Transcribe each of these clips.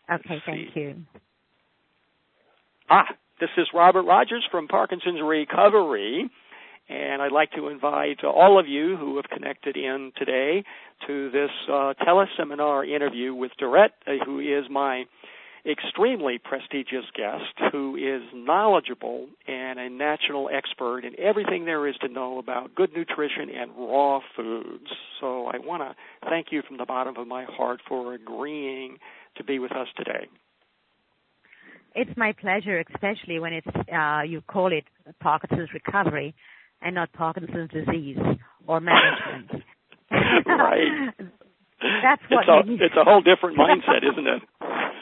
Okay, thank you. This is Robert Rogers from Parkinson's Recovery, and I'd like to invite all of you who have connected in today to this teleseminar interview with Dorette, who is my extremely prestigious guest, who is knowledgeable and a national expert in everything there is to know about good nutrition and raw foods. So I want to thank you from the bottom of my heart for agreeing to be with us today. It's my pleasure, especially when it's you call it Parkinson's recovery and not Parkinson's disease or management. Right. That's what it's a whole different mindset, isn't it?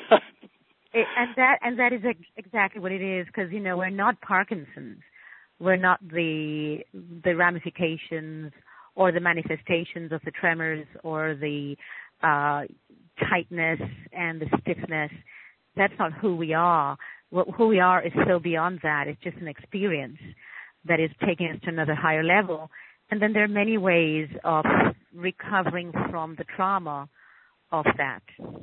And that is exactly what it is, because we're not Parkinson's. We're not the ramifications or the manifestations of the tremors or the tightness and the stiffness. That's not who we are. Who we are is so beyond that. It's just an experience that is taking us to another higher level. And then there are many ways of recovering from the trauma of that.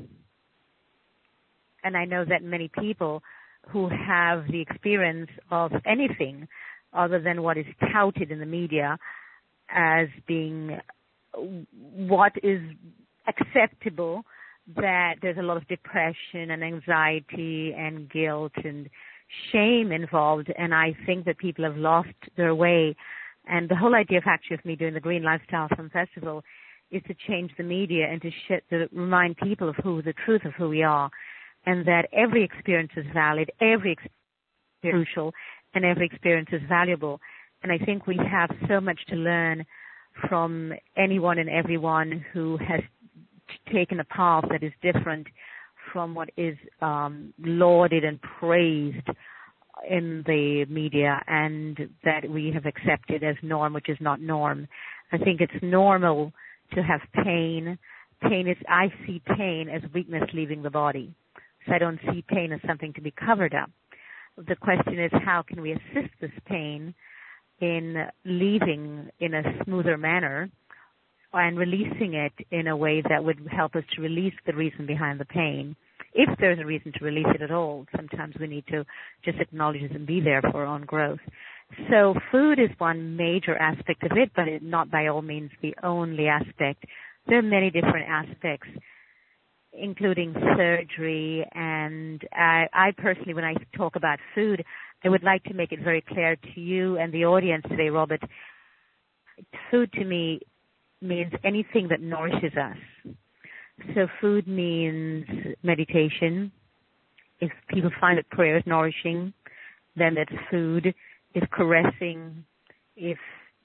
And I know that many people who have the experience of anything other than what is touted in the media as being what is acceptable, that there's a lot of depression and anxiety and guilt and shame involved, and I think that people have lost their way. And the whole idea of me doing the Green Lifestyle Film Festival is to change the media and to remind people of the truth of who we are, and that every experience is valid, every experience is crucial, and every experience is valuable. And I think we have so much to learn from anyone and everyone who has taken a path that is different from what is lauded and praised in the media, and that we have accepted as norm, which is not norm. I think it's normal to have pain. I see pain as weakness leaving the body. So I don't see pain as something to be covered up. The question is, how can we assist this pain in leaving in a smoother manner and releasing it in a way that would help us to release the reason behind the pain, if there's a reason to release it at all. Sometimes we need to just acknowledge it and be there for our own growth. So food is one major aspect of it, but not by all means the only aspect. There are many different aspects, including surgery, and I personally, when I talk about food, I would like to make it very clear to you and the audience today, Robert, food to me means anything that nourishes us. So food means meditation. If people find that prayer is nourishing, then that's food. If caressing, if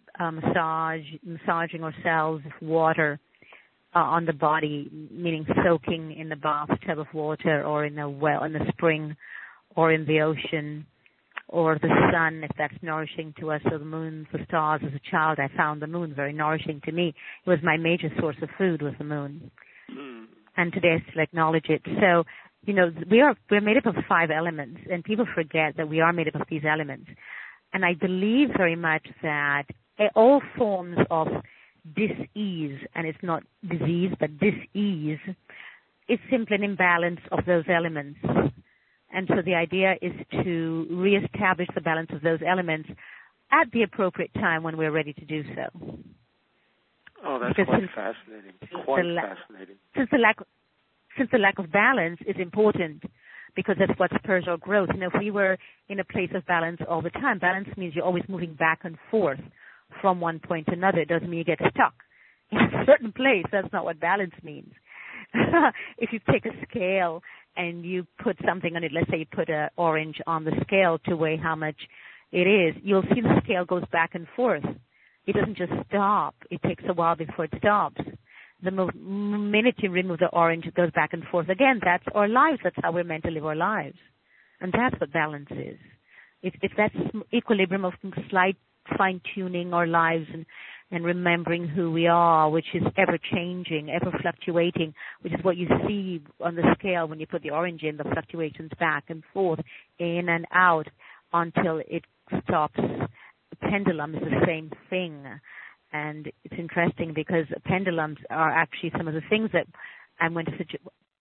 massaging ourselves with water on the body, meaning soaking in the bathtub of water or in a well, in the spring or in the ocean, or the sun, if that's nourishing to us, or the moon, the stars. As a child, I found the moon very nourishing to me. It was my major source of food, was the moon. And today I still acknowledge it. So, we're made up of 5 elements, and people forget that we are made up of these elements. And I believe very much that all forms of dis-ease, and it's not disease, but dis-ease, is simply an imbalance of those elements. And so the idea is to reestablish the balance of those elements at the appropriate time when we're ready to do so. Oh, that's quite fascinating. Fascinating. Since the lack of balance is important, because that's what spurs our growth. If we were in a place of balance all the time, balance means you're always moving back and forth from one point to another. It doesn't mean you get stuck in a certain place. That's not what balance means. If you take a scale and you put something on it, let's say you put an orange on the scale to weigh how much it is, you'll see the scale goes back and forth. It doesn't just stop. It takes a while before it stops. The minute you remove the orange, it goes back and forth again. That's our lives. That's how we're meant to live our lives. And that's what balance is. It's that equilibrium of slight fine-tuning our lives and remembering who we are, which is ever-changing, ever-fluctuating, which is what you see on the scale when you put the orange in, the fluctuations back and forth, in and out, until it stops. The pendulum is the same thing. And it's interesting because pendulums are actually some of the things that I'm going to suggest.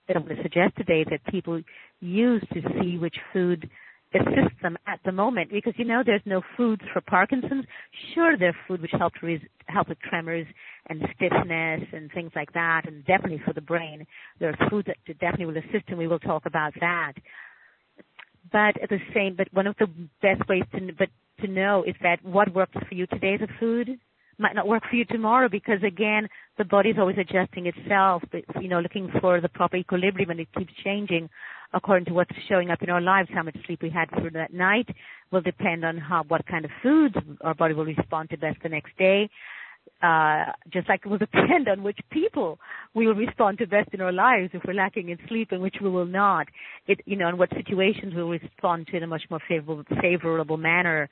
that I'm going to suggest today that people use to see which food assists them at the moment, because there's no foods for Parkinson's. Sure, there are food which help with tremors and stiffness and things like that, and definitely for the brain. There are foods that definitely will assist, and we will talk about that. But one of the best ways to know is that what works for you today as a food might not work for you tomorrow, because again, the body's always adjusting itself, but, looking for the proper equilibrium, and it keeps changing according to what's showing up in our lives. How much sleep we had for that night will depend on what kind of foods our body will respond to best the next day. Just like it will depend on which people we will respond to best in our lives if we're lacking in sleep, and which we will not. And what situations we will respond to in a much more favorable manner.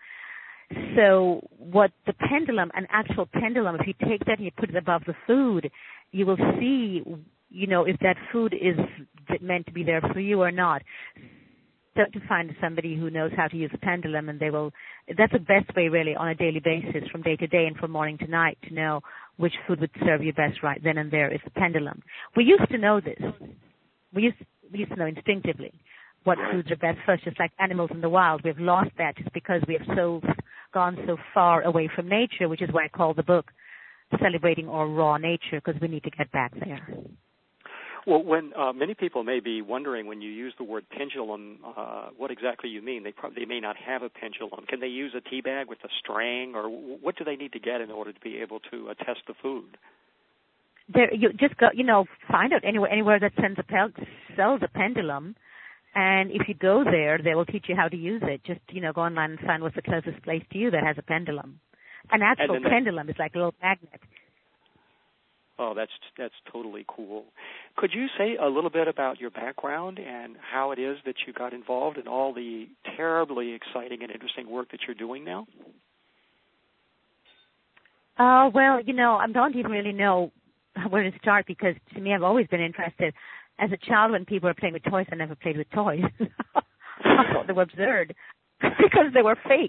So what the pendulum, an actual pendulum, if you take that and you put it above the food, you will see, if that food is meant to be there for you or not. So to find somebody who knows how to use a pendulum, and that's the best way really on a daily basis from day to day and from morning to night to know which food would serve you best right then and there is the pendulum. We used to know this. We used to know instinctively what foods are best for us, just like animals in the wild. We've lost that just because we have gone so far away from nature, which is why I call the book Celebrating Our Raw Nature, because we need to get back there. Well, when many people may be wondering when you use the word pendulum, what exactly you mean. They may not have a pendulum. Can they use a tea bag with a string, or what do they need to get in order to be able to test the food? You just go, find out anywhere that sells a pendulum. And if you go there, they will teach you how to use it. Just, go online and find what's the closest place to you that has a pendulum. An actual pendulum is like a little magnet. Oh, that's totally cool. Could you say a little bit about your background and how it is that you got involved in all the terribly exciting and interesting work that you're doing now? Well, I don't even really know where to start, because to me I've always been interested. As a child, when people were playing with toys, I never played with toys. I thought they were absurd because they were fake.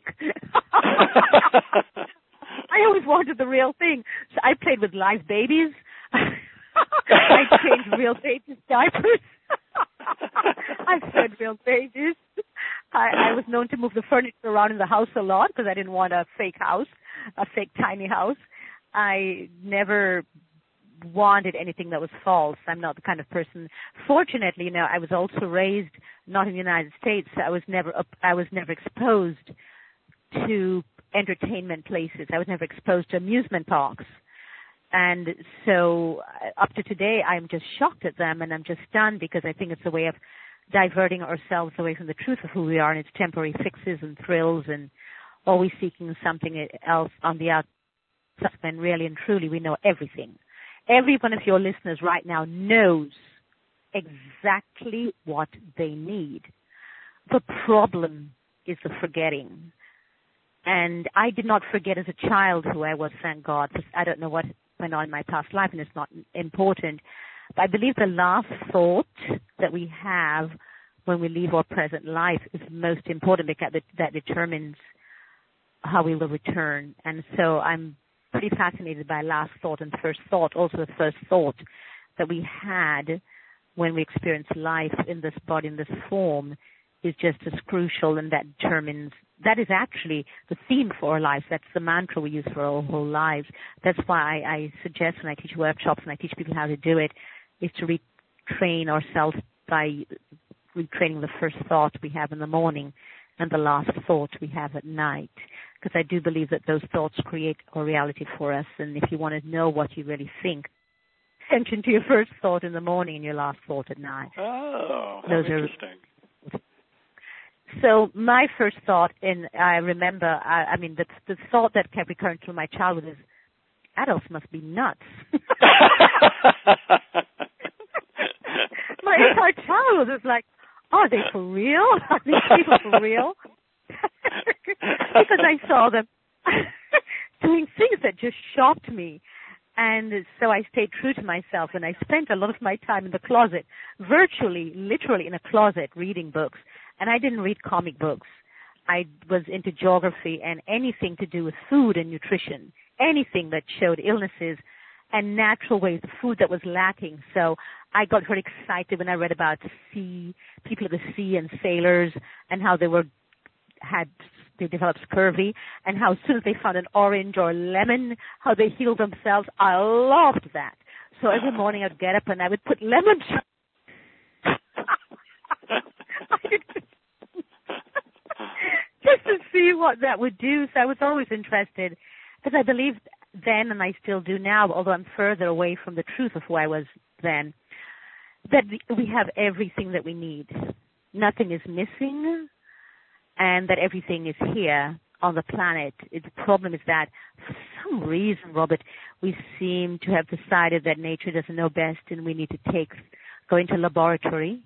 I always wanted the real thing. So I played with live babies. I changed real babies' diapers. I fed real babies. I was known to move the furniture around in the house a lot because I didn't want a fake house, a fake tiny house. I never wanted anything that was false. I'm not the kind of person. Fortunately, I was also raised not in the United States. So I was never exposed to entertainment places. I was never exposed to amusement parks. And so up to today, I'm just shocked at them, and I'm just stunned, because I think it's a way of diverting ourselves away from the truth of who we are, and it's temporary fixes and thrills and always seeking something else on the outside. And really and truly, we know everything. Every one of your listeners right now knows exactly what they need. The problem is the forgetting. And I did not forget as a child who I was, thank God. I don't know what went on in my past life, and it's not important. But I believe the last thought that we have when we leave our present life is most important, because that determines how we will return. And so I'm pretty fascinated by last thought and first thought. Also, the first thought that we had when we experience life in this body, in this form, is just as crucial, and that is actually the theme for our lives. That's the mantra we use for our whole lives. That's why I suggest, when I teach workshops and I teach people how to do it, is to retrain ourselves by retraining the first thought we have in the morning and the last thought we have at night. Because I do believe that those thoughts create our reality for us. And if you want to know what you really think, attention to your first thought in the morning and your last thought at night. Oh, how interesting. So my first thought, and I remember, the thought that kept recurring through my childhood is, adults must be nuts. My entire childhood was like, are they for real? Are these people for real? Because I saw them doing things that just shocked me. And so I stayed true to myself, and I spent a lot of my time in the closet, virtually, literally in a closet, reading books. And I didn't read comic books. I was into geography and anything to do with food and nutrition, anything that showed illnesses and natural ways, the food that was lacking. So I got very excited when I read about people of the sea and sailors, and how they developed scurvy, and how as soon as they found an orange or a lemon, how they healed themselves. I loved that. So every morning I'd get up and I would put lemon just to see what that would do. So I was always interested, because I believed then, and I still do now, although I'm further away from the truth of who I was then, that we have everything that we need. Nothing is missing, and that everything is here on the planet. The problem is that for some reason, Robert, we seem to have decided that nature doesn't know best, and we need to go into a laboratory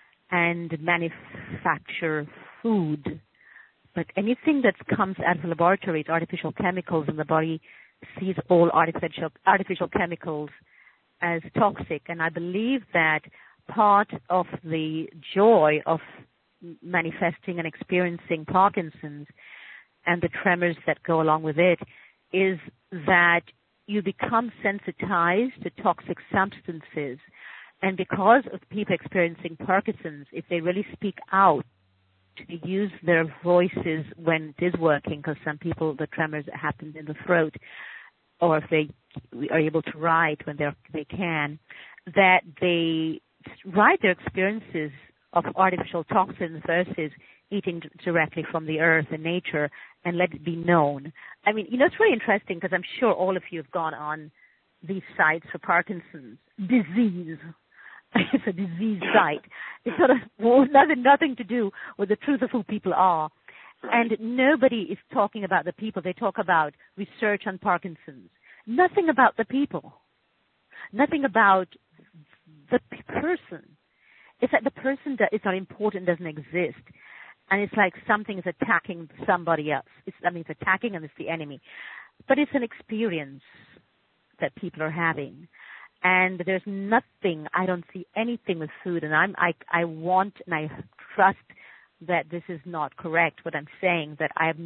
and manufacture food. But anything that comes out of the laboratory is artificial chemicals, and the body sees all artificial chemicals as toxic. And I believe that part of the joy of manifesting and experiencing Parkinson's and the tremors that go along with it is that you become sensitized to toxic substances. And because of people experiencing Parkinson's, if they really speak out, to use their voices when it is working, because some people, the tremors happen in the throat, or if they are able to write when they can, that they write their experiences of artificial toxins versus eating directly from the earth and nature, and let it be known. I mean, it's really interesting, because I'm sure all of you have gone on these sites for Parkinson's disease. It's a disease site. It's sort of nothing to do with the truth of who people are. Right. And nobody is talking about the people. They talk about research on Parkinson's. Nothing about the people. Nothing about the person. It's like the person that is not important, doesn't exist. And it's like something is attacking somebody else. It's attacking, and it's the enemy. But it's an experience that people are having. And there's nothing, I don't see anything with food, and I want and I trust that this is not correct, what I'm saying, that I have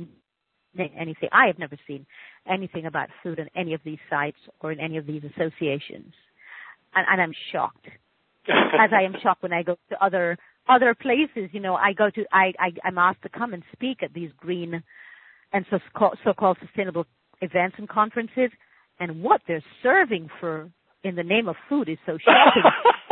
never seen anything about food in any of these sites or in any of these associations. And I'm shocked. As I am shocked when I go to other places, I'm asked to come and speak at these green and so-called sustainable events and conferences, and what they're serving in the name of food is so shocking.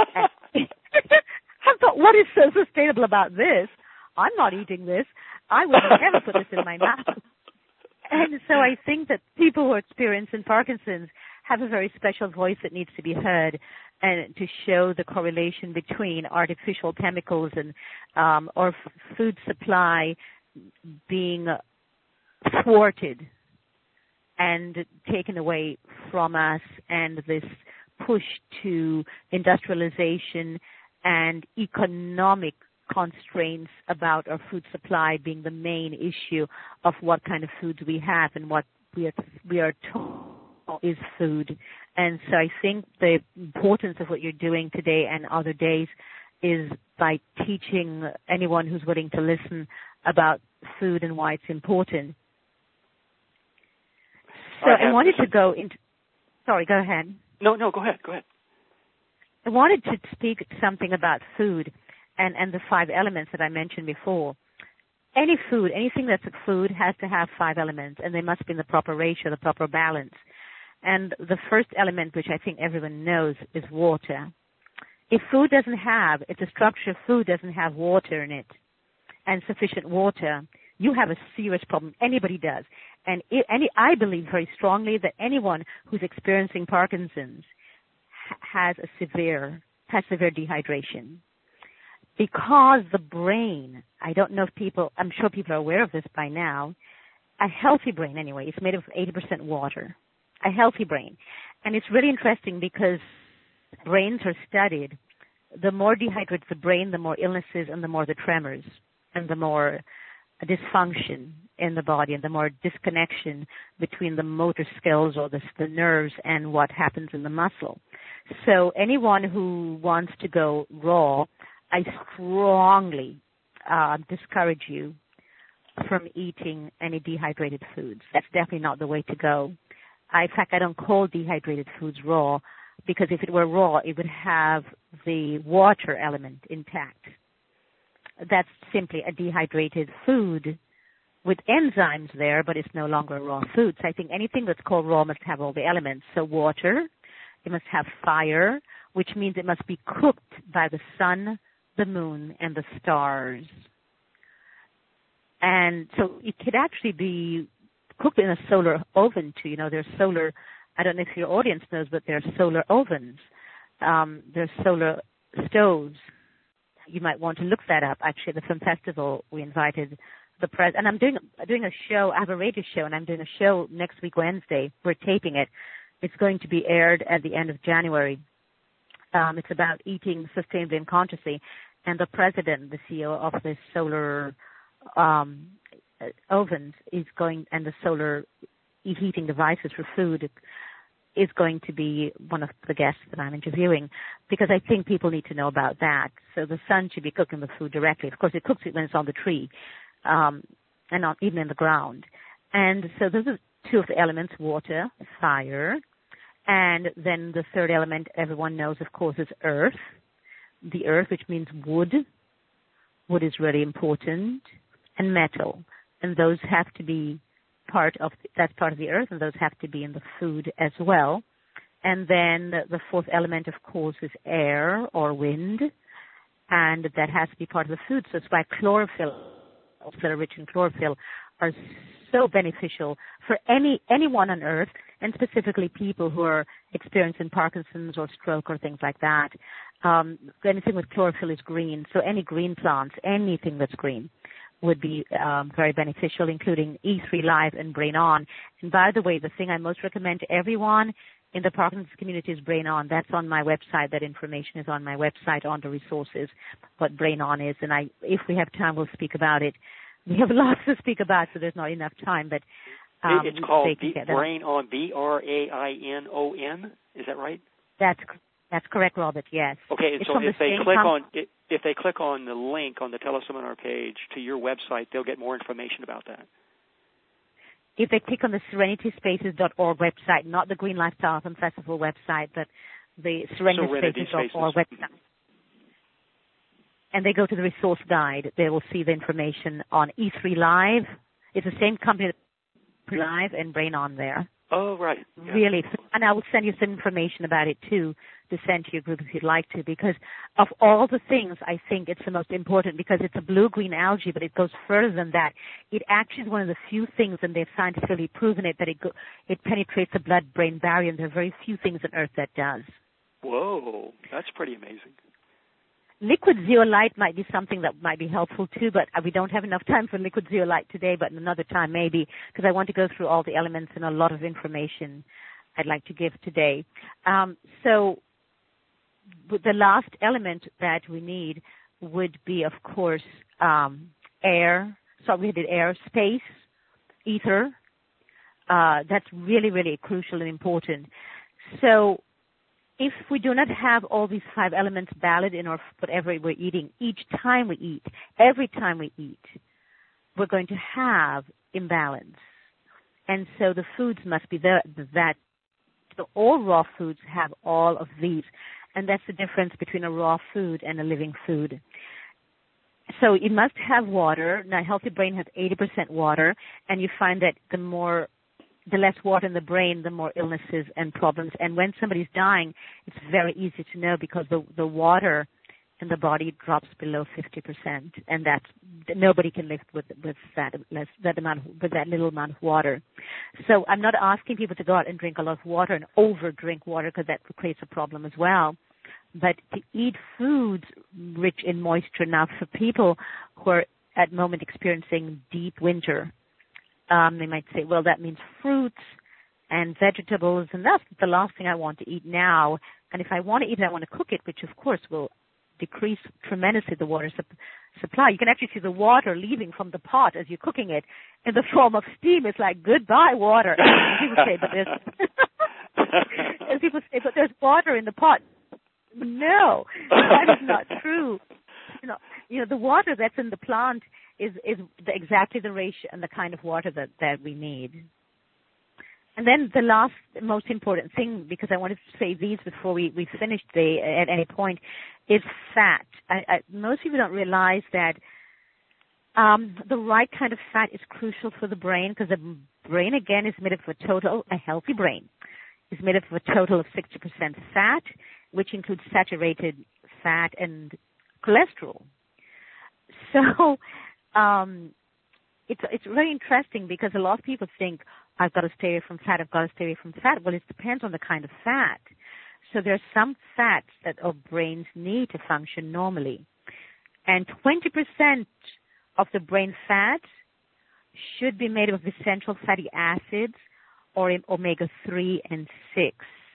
I thought, what is so sustainable about this? I'm not eating this. I would never put this in my mouth. And so I think that people who are experiencing Parkinson's have a very special voice that needs to be heard, and to show the correlation between artificial chemicals and or food supply being thwarted and taken away from us, and this push to industrialization and economic constraints about our food supply being the main issue of what kind of foods we have and what we are told is food. And so I think the importance of what you're doing today and other days is by teaching anyone who's willing to listen about food and why it's important. So I wanted to go into... Sorry, go ahead. No, go ahead. I wanted to speak something about food and the 5 elements that I mentioned before. Any food, anything that's a food, has to have 5 elements, and they must be in the proper ratio, the proper balance. And the first element, which I think everyone knows, is water. If the structure of food doesn't have water in it, and sufficient water, you have a serious problem. Anybody does. And I believe very strongly that anyone who's experiencing Parkinson's has severe dehydration. Because the brain, I don't know if I'm sure people are aware of this by now, a healthy brain anyway, is made of 80% water. A healthy brain. And it's really interesting because brains are studied. The more dehydrated the brain, the more illnesses and the more the tremors and the more dysfunction in the body and the more disconnection between the motor skills or the nerves and what happens in the muscle. So anyone who wants to go raw, I strongly discourage you from eating any dehydrated foods. That's definitely not the way to go. In fact, I don't call dehydrated foods raw, because if it were raw, it would have the water element intact. That's simply a dehydrated food with enzymes there, but it's no longer a raw food. So I think anything that's called raw must have all the elements. So water, it must have fire, which means it must be cooked by the sun, the moon, and the stars. And so it could actually be cooked in a solar oven too. There's solar, I don't know if your audience knows, but there's solar ovens. There's solar stoves. You might want to look that up. Actually, at the film festival, we invited the press, and I'm doing a show. I have a radio show, and I'm doing a show next week, Wednesday. We're taping it. It's going to be aired at the end of January. It's about eating sustainably and consciously, and the president, the CEO of the solar ovens is going, and the solar heating devices for food is going to be one of the guests that I'm interviewing, because I think people need to know about that. So the sun should be cooking the food directly. Of course, it cooks it when it's on the tree, and not even in the ground. And so those are two of the elements: water, fire, and then the third element everyone knows, of course, is earth. The earth, which means wood. Wood is really important, and metal. And those have to be that's part of the earth, and those have to be in the food as well. And then the fourth element, of course, is air or wind, and that has to be part of the food. So it's why chlorophyll, that are rich in chlorophyll, are so beneficial for anyone on earth, and specifically people who are experiencing Parkinson's or stroke or things like that. Anything with chlorophyll is green, so any green plants, anything that's green, would be very beneficial, including E3 Live and Brain On. And by the way, the thing I most recommend to everyone in the Parkinson's community is Brain On. That's on my website. That information is on my website, on the resources, what Brain On is. And if we have time, we'll speak about it. We have lots to speak about, so there's not enough time. But it's called Brain On, BRAINON. Is that right? That's correct, Robert. Yes. Okay, and so if they click on the link on the teleseminar page to your website, they'll get more information about that. If they click on the serenityspaces.org website, not the Green Lifestyle Film Festival website, but the serenityspaces.org website, and they go to the resource guide, they will see the information on E3 Live. It's the same company that Live and Brain On there. Oh, right. Yeah. Really. And I will send you some information about it, too, to send to your group if you'd like to, because of all the things, I think it's the most important, because it's a blue-green algae, but it goes further than that. It actually is one of the few things, and they've scientifically proven it, that it penetrates the blood-brain barrier, and there are very few things on Earth that does. Whoa, that's pretty amazing. Liquid zeolite might be something that might be helpful too, but we don't have enough time for liquid zeolite today, but another time maybe, because I want to go through all the elements and a lot of information I'd like to give today. So the last element that we need would be, of course, air. So we did air, space, ether. That's really, really crucial and important. So if we do not have all these 5 elements balanced in our whatever we're eating, every time we eat, we're going to have imbalance. And so the foods must be that. So all raw foods have all of these. And that's the difference between a raw food and a living food. So it must have water. Now, a healthy brain has 80% water, and you find that the less water in the brain, the more illnesses and problems. And when somebody's dying, it's very easy to know, because the water in the body drops below 50%, and nobody can live with that little amount of water. So I'm not asking people to go out and drink a lot of water and over-drink water, because that creates a problem as well. But to eat foods rich in moisture. Now, for people who are at the moment experiencing deep winter, they might say, well, that means fruits and vegetables, and that's the last thing I want to eat now. And if I want to eat it, I want to cook it, which, of course, will decrease tremendously the water supply. You can actually see the water leaving from the pot as you're cooking it in the form of steam. It's like, goodbye, water. And people say, but there's water in the pot. No, that is not true. You know, the water that's in the plant is exactly the ratio and the kind of water that we need. And then the last most important thing, because I wanted to say these before we finish at any point, is fat. Most people don't realize that the right kind of fat is crucial for the brain, because the brain, again, is made up of a healthy brain is made up of a total of 60% fat, which includes saturated fat and cholesterol. So it's very interesting, because a lot of people think, I've got to stay away from fat, I've got to stay away from fat. Well, it depends on the kind of fat. So there are some fats that our brains need to function normally. And 20% of the brain fat should be made up of essential fatty acids, or omega-3 and 6.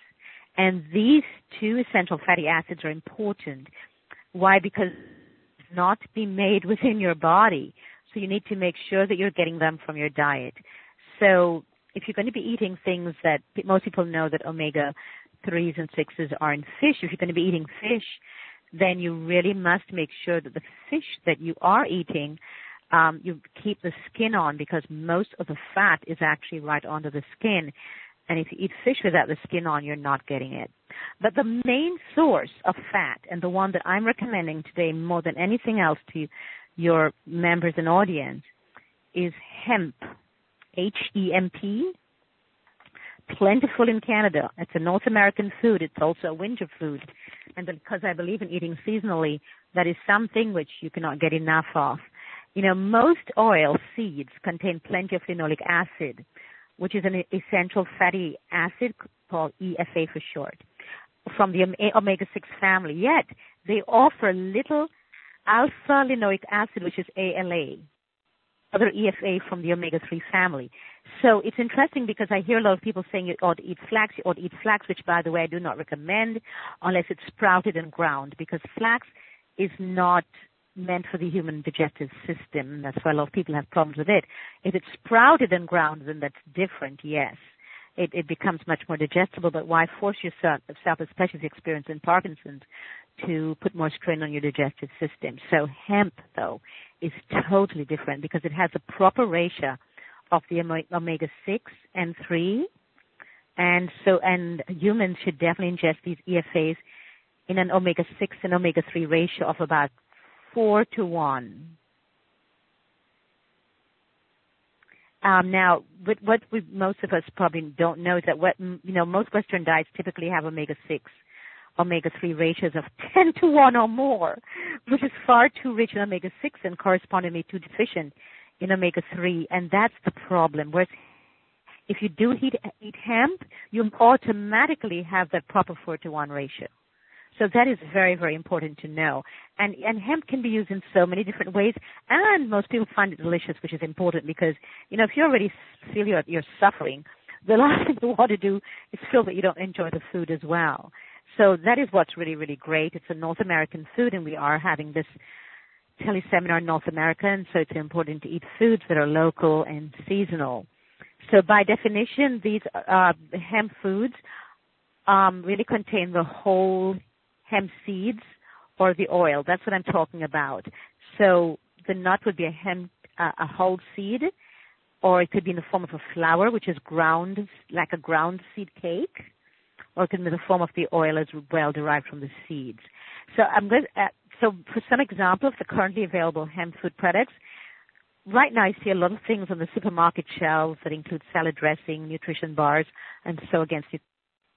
And these two essential fatty acids are important. Why? Because it's not being made within your body. So you need to make sure that you're getting them from your diet. So if you're going to be eating things that most people know that omega-3s and 6s are in fish, if you're going to be eating fish, then you really must make sure that the fish that you are eating, you keep the skin on, because most of the fat is actually right under the skin. And if you eat fish without the skin on, you're not getting it. But the main source of fat, and the one that I'm recommending today more than anything else to your members and audience, is hemp, H-E-M-P, plentiful in Canada. It's a North American food. It's also a winter food. And because I believe in eating seasonally, that is something which you cannot get enough of. You know, most oil seeds contain plenty of linoleic acid, which is an essential fatty acid called EFA for short, from the omega-6 family. Yet, they offer little alpha-linoleic acid, which is ALA, other EFA from the omega-3 family. So it's interesting, because I hear a lot of people saying you ought to eat flax, which, by the way, I do not recommend unless it's sprouted and ground, because flax is not meant for the human digestive system. That's why a lot of people have problems with it. If it's sprouted and ground, then that's different, yes. It becomes much more digestible, but why force yourself, especially if you experience in Parkinson's, to put more strain on your digestive system? So hemp, though, is totally different, because it has a proper ratio of the omega-6 and 3, and humans should definitely ingest these EFAs in an omega-6 and omega-3 ratio of about 4-to-1. Now, what most of us probably don't know is that most Western diets typically have omega-6, omega-3 ratios of 10-to-1 or more, which is far too rich in omega-6 and correspondingly too deficient in omega-3, and that's the problem. Whereas if you do eat hemp, you automatically have that proper 4-to-1 ratio. So that is very, very important to know. And hemp can be used in so many different ways, and most people find it delicious, which is important, because, if you already feel you're suffering, the last thing you want to do is feel that you don't enjoy the food as well. So that is what's really, really great. It's a North American food, and we are having this teleseminar in North America, and so it's important to eat foods that are local and seasonal. So by definition, these hemp foods really contain the whole hemp seeds or the oil. That's what I'm talking about. So the nut would be a whole seed, or it could be in the form of a flour, which is ground, like a ground seed cake, or it could be in the form of the oil as well, derived from the seeds. So so for some example of the currently available hemp food products, right now I see a lot of things on the supermarket shelves that include salad dressing, nutrition bars, and so against it.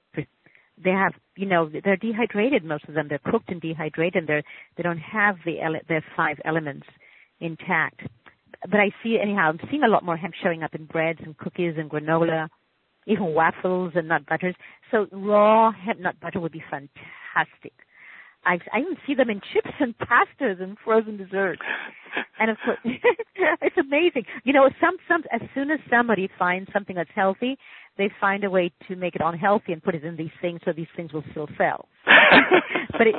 They have, they're dehydrated, most of them. They're cooked and dehydrated, and they don't have their 5 elements intact. But I'm seeing a lot more hemp showing up in breads and cookies and granola, even waffles and nut butters. So raw hemp nut butter would be fantastic. I even see them in chips and pastas and frozen desserts. And of course, it's amazing. As soon as somebody finds something that's healthy, they find a way to make it unhealthy and put it in these things, so these things will still sell. But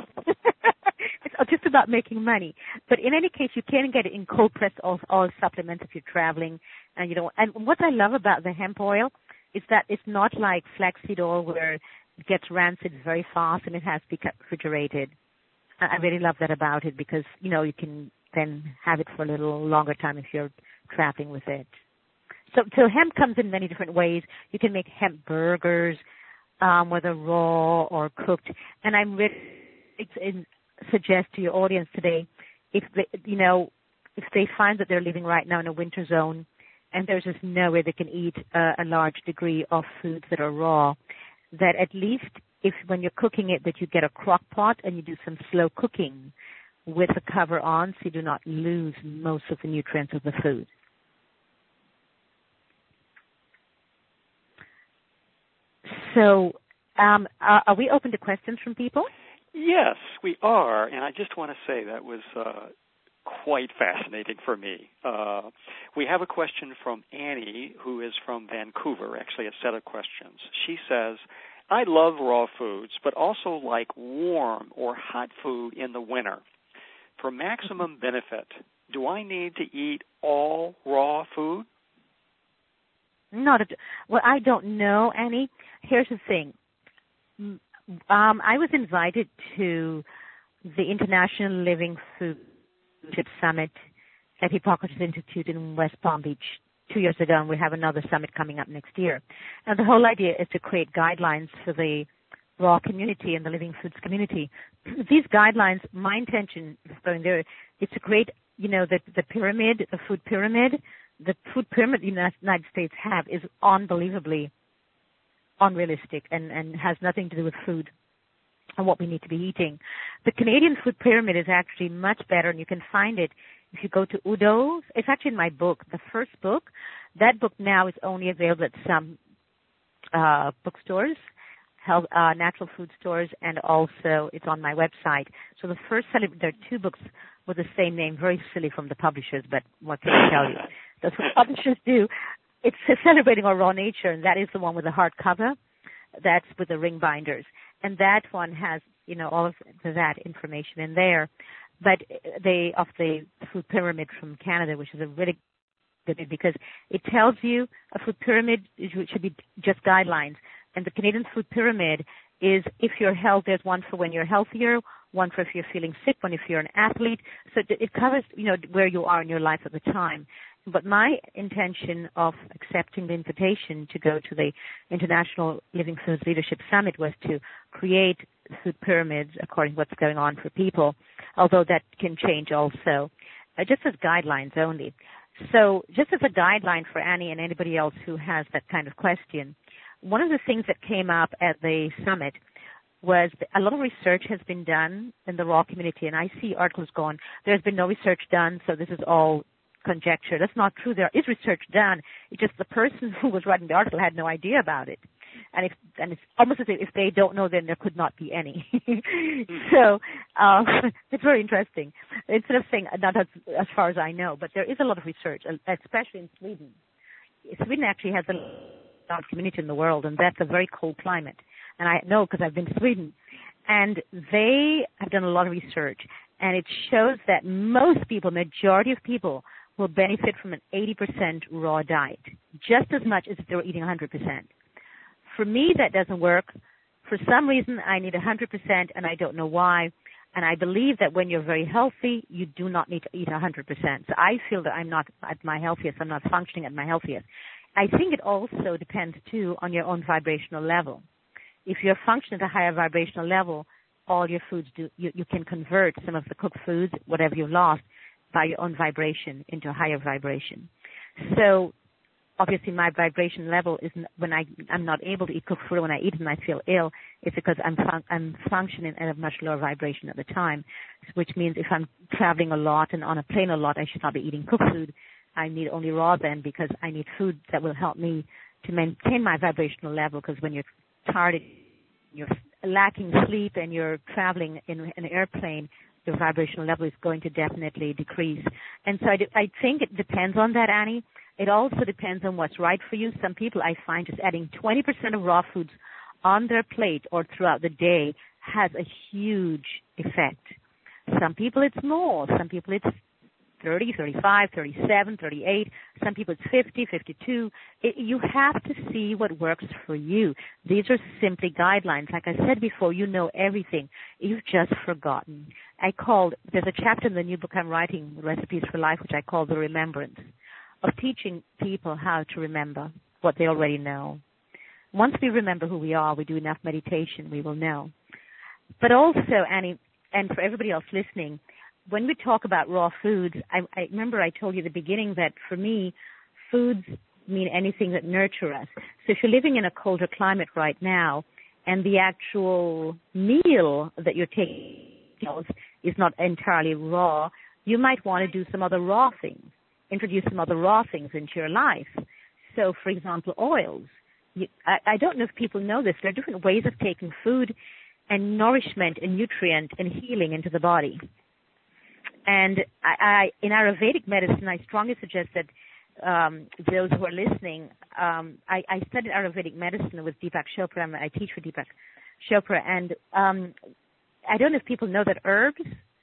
it's just about making money. But in any case, you can get it in cold-pressed oil supplements if you're traveling. And what I love about the hemp oil is that it's not like flaxseed oil, where it gets rancid very fast and it has to be kept refrigerated. I really love that about it, because, you can then have it for a little longer time if you're traveling with it. So hemp comes in many different ways. You can make hemp burgers, whether raw or cooked. And I'm really suggest to your audience today, if they find that they're living right now in a winter zone, and there's just no way they can eat a large degree of foods that are raw, that at least if when you're cooking it, that you get a crock pot and you do some slow cooking with the cover on, so you do not lose most of the nutrients of the food. So, are we open to questions from people? Yes, we are, and I just want to say that was quite fascinating for me. We have a question from Annie, who is from Vancouver, actually a set of questions. She says, I love raw foods, but also like warm or hot food in the winter. For maximum benefit, do I need to eat all raw food? Well, I don't know, Annie. Here's the thing. I was invited to the International Living Food Summit at Hippocrates Institute in West Palm Beach 2 years ago, and we have another summit coming up next year. And the whole idea is to create guidelines for the raw community and the living foods community. These guidelines, my intention is going there, is to create, the pyramid, the food pyramid. The food pyramid the United States have is unbelievably unrealistic and has nothing to do with food and what we need to be eating. The Canadian food pyramid is actually much better, and you can find it if you go to Udo's. It's actually in my book, the first book. That book now is only available at some bookstores, natural food stores, and also it's on my website. So the first, there are two books with the same name, very silly from the publishers, but what can I tell you? That's what publishers do. It's Celebrating Our Raw Nature, and that is the one with the hardcover. That's with the ring binders. And that one has, all of that information in there. But of the food pyramid from Canada, which is a really good, because it tells you a food pyramid should be just guidelines. And the Canadian food pyramid is, if you're healthy, there's one for when you're healthier, one for if you're feeling sick, one if you're an athlete. So it covers, where you are in your life at the time. But my intention of accepting the invitation to go to the International Living Foods Leadership Summit was to create food pyramids according to what's going on for people, although that can change also, just as guidelines only. So just as a guideline for Annie and anybody else who has that kind of question, one of the things that came up at the summit was a lot of research has been done in the raw community, and I see articles going, there's been no research done, so this is all conjecture. That's not true. There is research done. It's just the person who was writing the article had no idea about it. And it's almost as if they don't know, then there could not be any. So it's very interesting. Instead of saying, not as far as I know, but there is a lot of research, especially in Sweden. Sweden actually has the largest community in the world, and that's a very cold climate. And I know because I've been to Sweden. And they have done a lot of research, and it shows that most people, majority of people, will benefit from an 80% raw diet, just as much as if they were eating 100%. For me, that doesn't work. For some reason, I need 100%, and I don't know why. And I believe that when you're very healthy, you do not need to eat 100%. So I feel that I'm not at my healthiest. I'm not functioning at my healthiest. I think it also depends, too, on your own vibrational level. If you're functioning at a higher vibrational level, all your foods you can convert some of the cooked foods, whatever you've lost, by your own vibration into a higher vibration. So obviously my vibration level is when I'm not able to eat cooked food, when I eat and I feel ill, it's because I'm functioning at a much lower vibration at the time, which means if I'm traveling a lot and on a plane a lot, I should not be eating cooked food. I need only raw then, because I need food that will help me to maintain my vibrational level, because when you're tired, you're lacking sleep and you're traveling in an airplane, your vibrational level is going to definitely decrease. And so I think it depends on that, Annie. It also depends on what's right for you. Some people I find just adding 20% of raw foods on their plate or throughout the day has a huge effect. Some people it's more. Some people it's 30, 35, 37, 38. Some people it's 50, 52. You have to see what works for you. These are simply guidelines. Like I said before, you know everything. You've just forgotten. There's a chapter in the new book I'm writing, Recipes for Life, which I call The Remembrance. of teaching people how to remember what they already know. Once we remember who we are, we do enough meditation, we will know. But also, Annie, and for everybody else listening, when we talk about raw foods, I remember I told you at the beginning that for me, foods mean anything that nurture us. So if you're living in a colder climate right now, and the actual meal that you're taking is not entirely raw, you might want to do some other raw things, introduce some other raw things into your life. So, for example, oils. I don't know if people know this. There are different ways of taking food and nourishment and nutrient and healing into the body. And in Ayurvedic medicine, I strongly suggest that those who are listening, I studied Ayurvedic medicine with Deepak Chopra. I teach for Deepak Chopra. And I don't know if people know that herbs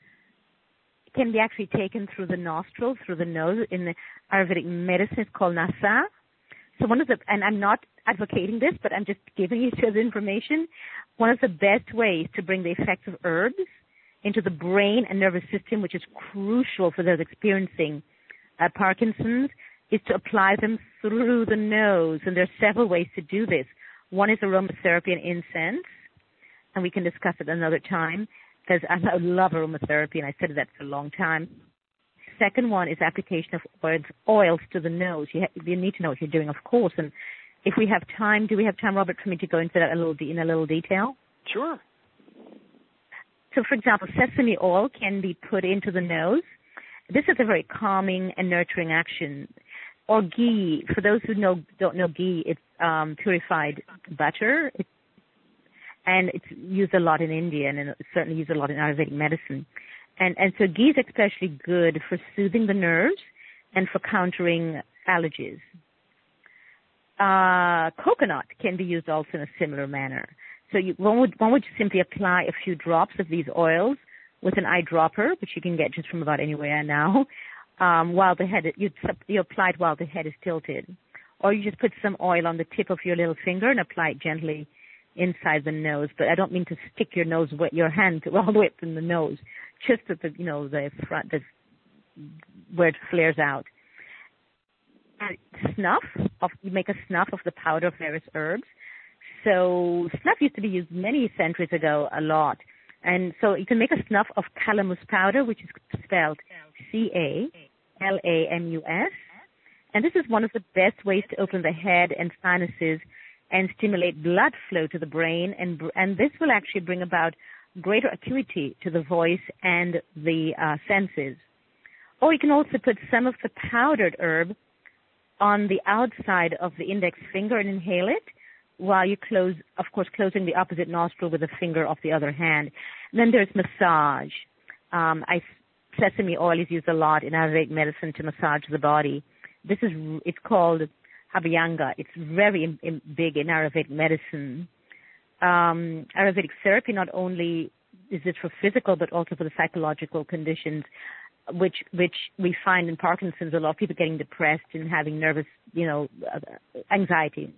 can be actually taken through the nostrils, through the nose. In the Ayurvedic medicine, it's called nasa. So and I'm not advocating this, but I'm just giving you the information. One of the best ways to bring the effects of herbs into the brain and nervous system, which is crucial for those experiencing Parkinson's, is to apply them through the nose. And there are several ways to do this. One is aromatherapy and incense, and we can discuss it another time, because I love aromatherapy, and I studied that for a long time. Second one is application of oils to the nose. You need to know what you're doing, of course. And if we have time, do we have time, Robert, for me to go into that in a little detail? Sure. So, for example, sesame oil can be put into the nose. This is a very calming and nurturing action. Or ghee. For those who don't know ghee, it's purified butter. And it's used a lot in India, and it's certainly used a lot in Ayurvedic medicine. And so ghee is especially good for soothing the nerves and for countering allergies. Coconut can be used also in a similar manner. So one would simply apply a few drops of these oils with an eyedropper, which you can get just from about anywhere now, while the head, you apply it while the head is tilted. Or you just put some oil on the tip of your little finger and apply it gently inside the nose. But I don't mean to stick your hand all the way up in the nose, just at the front, where it flares out. You make a snuff of the powder of various herbs. So snuff used to be used many centuries ago a lot. And so you can make a snuff of calamus powder, which is spelled Calamus. And this is one of the best ways to open the head and sinuses and stimulate blood flow to the brain. And this will actually bring about greater acuity to the voice and the senses. Or you can also put some of the powdered herb on the outside of the index finger and inhale it while you closing the opposite nostril with the finger of the other hand. And then there's massage. Sesame oil is used a lot in Ayurvedic medicine to massage the body. It's called Abhyanga. It's very big in Ayurvedic medicine. Ayurvedic therapy not only is it for physical but also for the psychological conditions, which we find in Parkinson's, a lot of people getting depressed and having nervous, anxiety.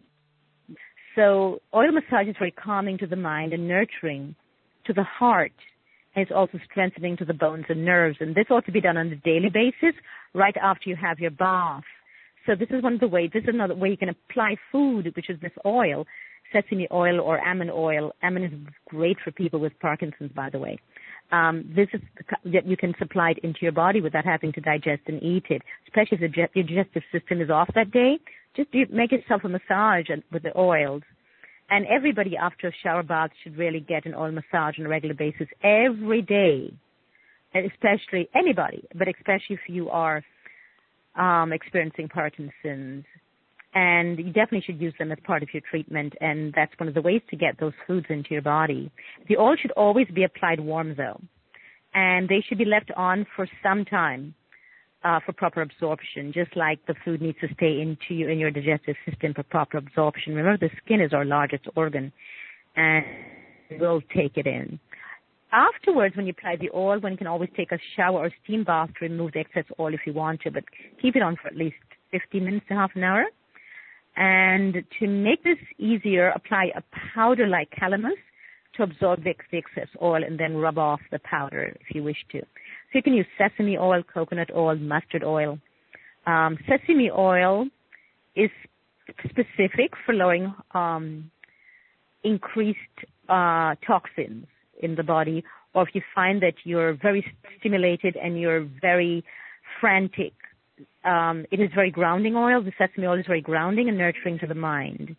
So oil massage is very calming to the mind and nurturing to the heart. And it's also strengthening to the bones and nerves. And this ought to be done on a daily basis right after you have your bath. So this is one of the ways. This is another way you can apply food, which is this oil, sesame oil or almond oil. Almond is great for people with Parkinson's, by the way. This is that you can supply it into your body without having to digest and eat it, especially if your digestive system is off that day. Just make yourself a massage with the oils. And everybody after a shower bath should really get an oil massage on a regular basis every day, and especially anybody, but especially if you are experiencing Parkinson's. And you definitely should use them as part of your treatment, and that's one of the ways to get those foods into your body. The oil should always be applied warm, though, and they should be left on for some time for proper absorption, just like the food needs to stay in your digestive system for proper absorption. Remember, the skin is our largest organ, and we'll take it in. Afterwards, when you apply the oil, one can always take a shower or steam bath to remove the excess oil if you want to, but keep it on for at least 15 minutes to half an hour. And to make this easier, apply a powder like calamus to absorb the excess oil and then rub off the powder if you wish to. So you can use sesame oil, coconut oil, mustard oil. Sesame oil is specific for lowering increased toxins in the body, or if you find that you're very stimulated and you're very frantic. It is very grounding oil. The sesame oil is very grounding and nurturing to the mind.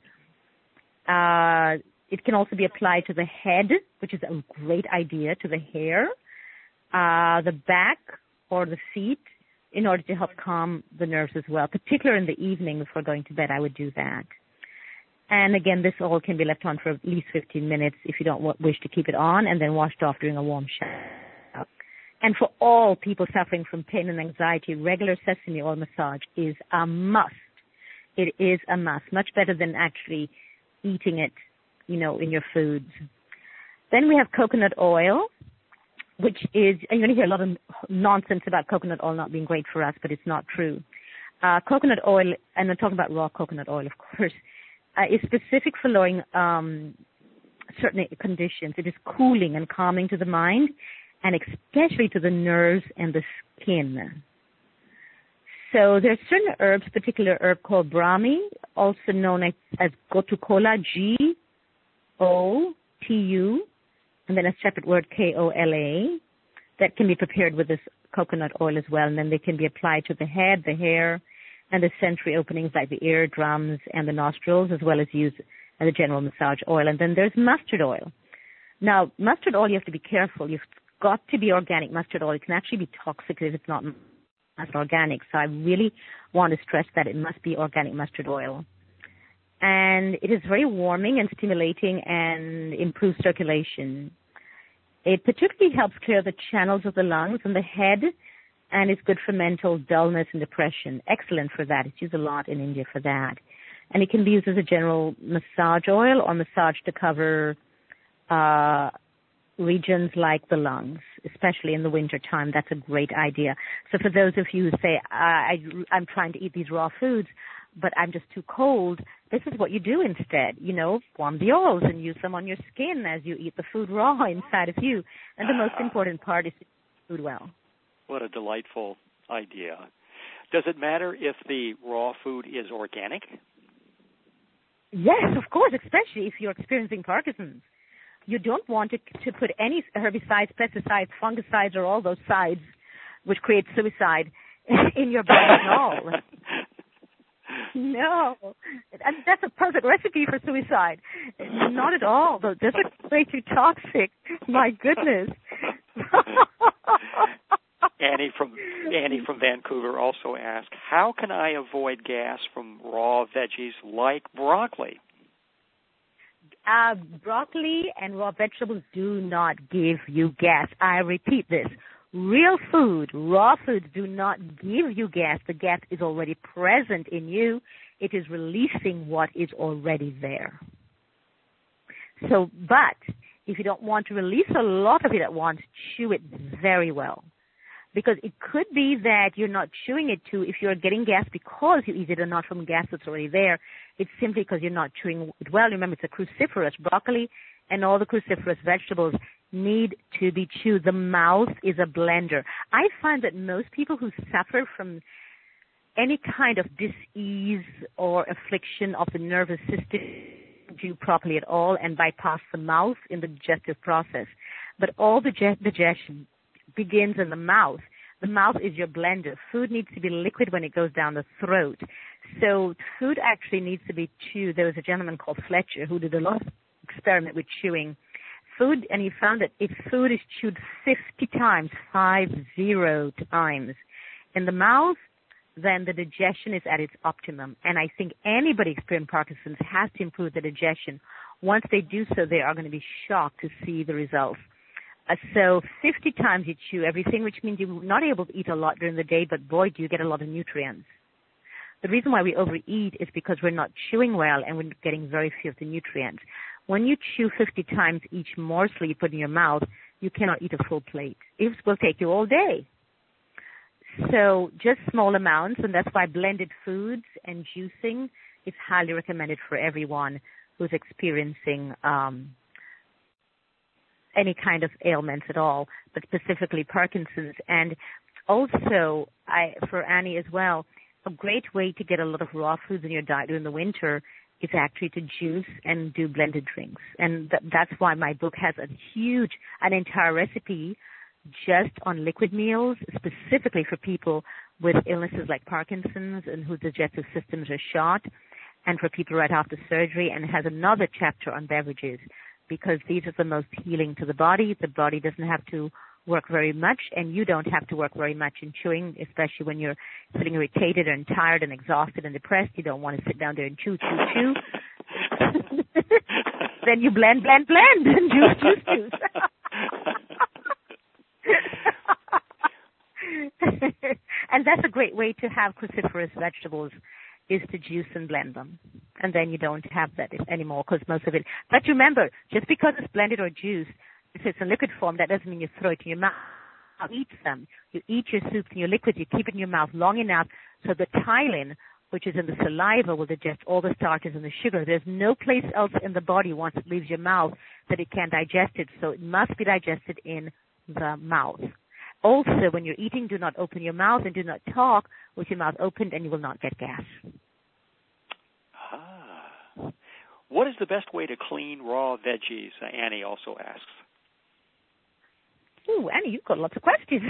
It can also be applied to the head, which is a great idea, to the hair, the back, or the feet, in order to help calm the nerves as well. Particularly in the evening before going to bed, I would do that. And again, this oil can be left on for at least 15 minutes if you don't wish to keep it on, and then washed off during a warm shower. And for all people suffering from pain and anxiety, regular sesame oil massage is a must. It is a must, much better than actually eating it, in your foods. Then we have coconut oil, which is, and you're going to hear a lot of nonsense about coconut oil not being great for us, but it's not true. Coconut oil, and I'm talking about raw coconut oil, of course, is specific for lowering certain conditions. It is cooling and calming to the mind, and especially to the nerves and the skin. So there's certain herbs, particular herb called Brahmi, also known as Gotukola, G-O-T-U, and then a separate word, K-O-L-A, that can be prepared with this coconut oil as well, and then they can be applied to the head, the hair, and the sensory openings like the eardrums and the nostrils, as well as used as a general massage oil. And then there's mustard oil. Now, mustard oil, you have to be careful. You've got to be organic mustard oil. It can actually be toxic if it's not organic. So I really want to stress that it must be organic mustard oil. And it is very warming and stimulating and improves circulation. It particularly helps clear the channels of the lungs and the head, and it's good for mental dullness and depression. Excellent for that. It's used a lot in India for that. And it can be used as a general massage oil or massage to cover regions like the lungs, especially in the winter time. That's a great idea. So for those of you who say, I'm trying to eat these raw foods, but I'm just too cold, this is what you do instead. Warm the oils and use them on your skin as you eat the food raw inside of you. And the most important part is to eat food well. What a delightful idea. Does it matter if the raw food is organic? Yes, of course, especially if you're experiencing Parkinson's. You don't want to put any herbicides, pesticides, fungicides, or all those sides which create suicide in your body at all. No. And that's a perfect recipe for suicide. Not at all. Those are way too toxic. My goodness. Annie from Vancouver also asked, how can I avoid gas from raw veggies like broccoli? Broccoli and raw vegetables do not give you gas. I repeat this. Real food, raw foods do not give you gas. The gas is already present in you. It is releasing what is already there. So, but if you don't want to release a lot of it at once, chew it very well. Because it could be that you're not chewing it if you're getting gas because you eat it and not from gas that's already there. It's simply because you're not chewing it well. Remember, it's a cruciferous. Broccoli and all the cruciferous vegetables need to be chewed. The mouth is a blender. I find that most people who suffer from any kind of dis-ease or affliction of the nervous system chew properly at all and bypass the mouth in the digestive process. But all the digestion begins in the mouth. The mouth is your blender. Food needs to be liquid when it goes down the throat. So food actually needs to be chewed. There was a gentleman called Fletcher who did a lot of experiment with chewing food, and he found that if food is chewed 50 times in the mouth, then the digestion is at its optimum. And I think anybody experiencing Parkinson's has to improve the digestion. Once they do so, they are going to be shocked to see the results. So 50 times you chew everything, which means you're not able to eat a lot during the day, but boy, do you get a lot of nutrients. The reason why we overeat is because we're not chewing well and we're getting very few of the nutrients. When you chew 50 times each morsel you put in your mouth, you cannot eat a full plate. It will take you all day. So just small amounts, and that's why blended foods and juicing is highly recommended for everyone who's experiencing any kind of ailments at all, but specifically Parkinson's. And also, for Annie as well, a great way to get a lot of raw foods in your diet during the winter is actually to juice and do blended drinks. And that's why my book has an entire recipe just on liquid meals, specifically for people with illnesses like Parkinson's and whose digestive systems are shot, and for people right after surgery, and it has another chapter on beverages, because these are the most healing to the body. The body doesn't have to work very much, and you don't have to work very much in chewing, especially when you're feeling irritated and tired and exhausted and depressed. You don't want to sit down there and chew. Then you blend, and juice. And that's a great way to have cruciferous vegetables, is to juice and blend them. And then you don't have that anymore, because most of it. But remember, just because it's blended or juiced, if it's in liquid form, that doesn't mean you throw it in your mouth. You eat some. You eat your soups and your liquids. You keep it in your mouth long enough so the ptyalin, which is in the saliva, will digest all the starches and the sugar. There's no place else in the body once it leaves your mouth that it can digest it. So it must be digested in the mouth. Also, when you're eating, do not open your mouth and do not talk with your mouth opened, and you will not get gas. What is the best way to clean raw veggies? Annie also asks. Ooh, Annie, you've got lots of questions.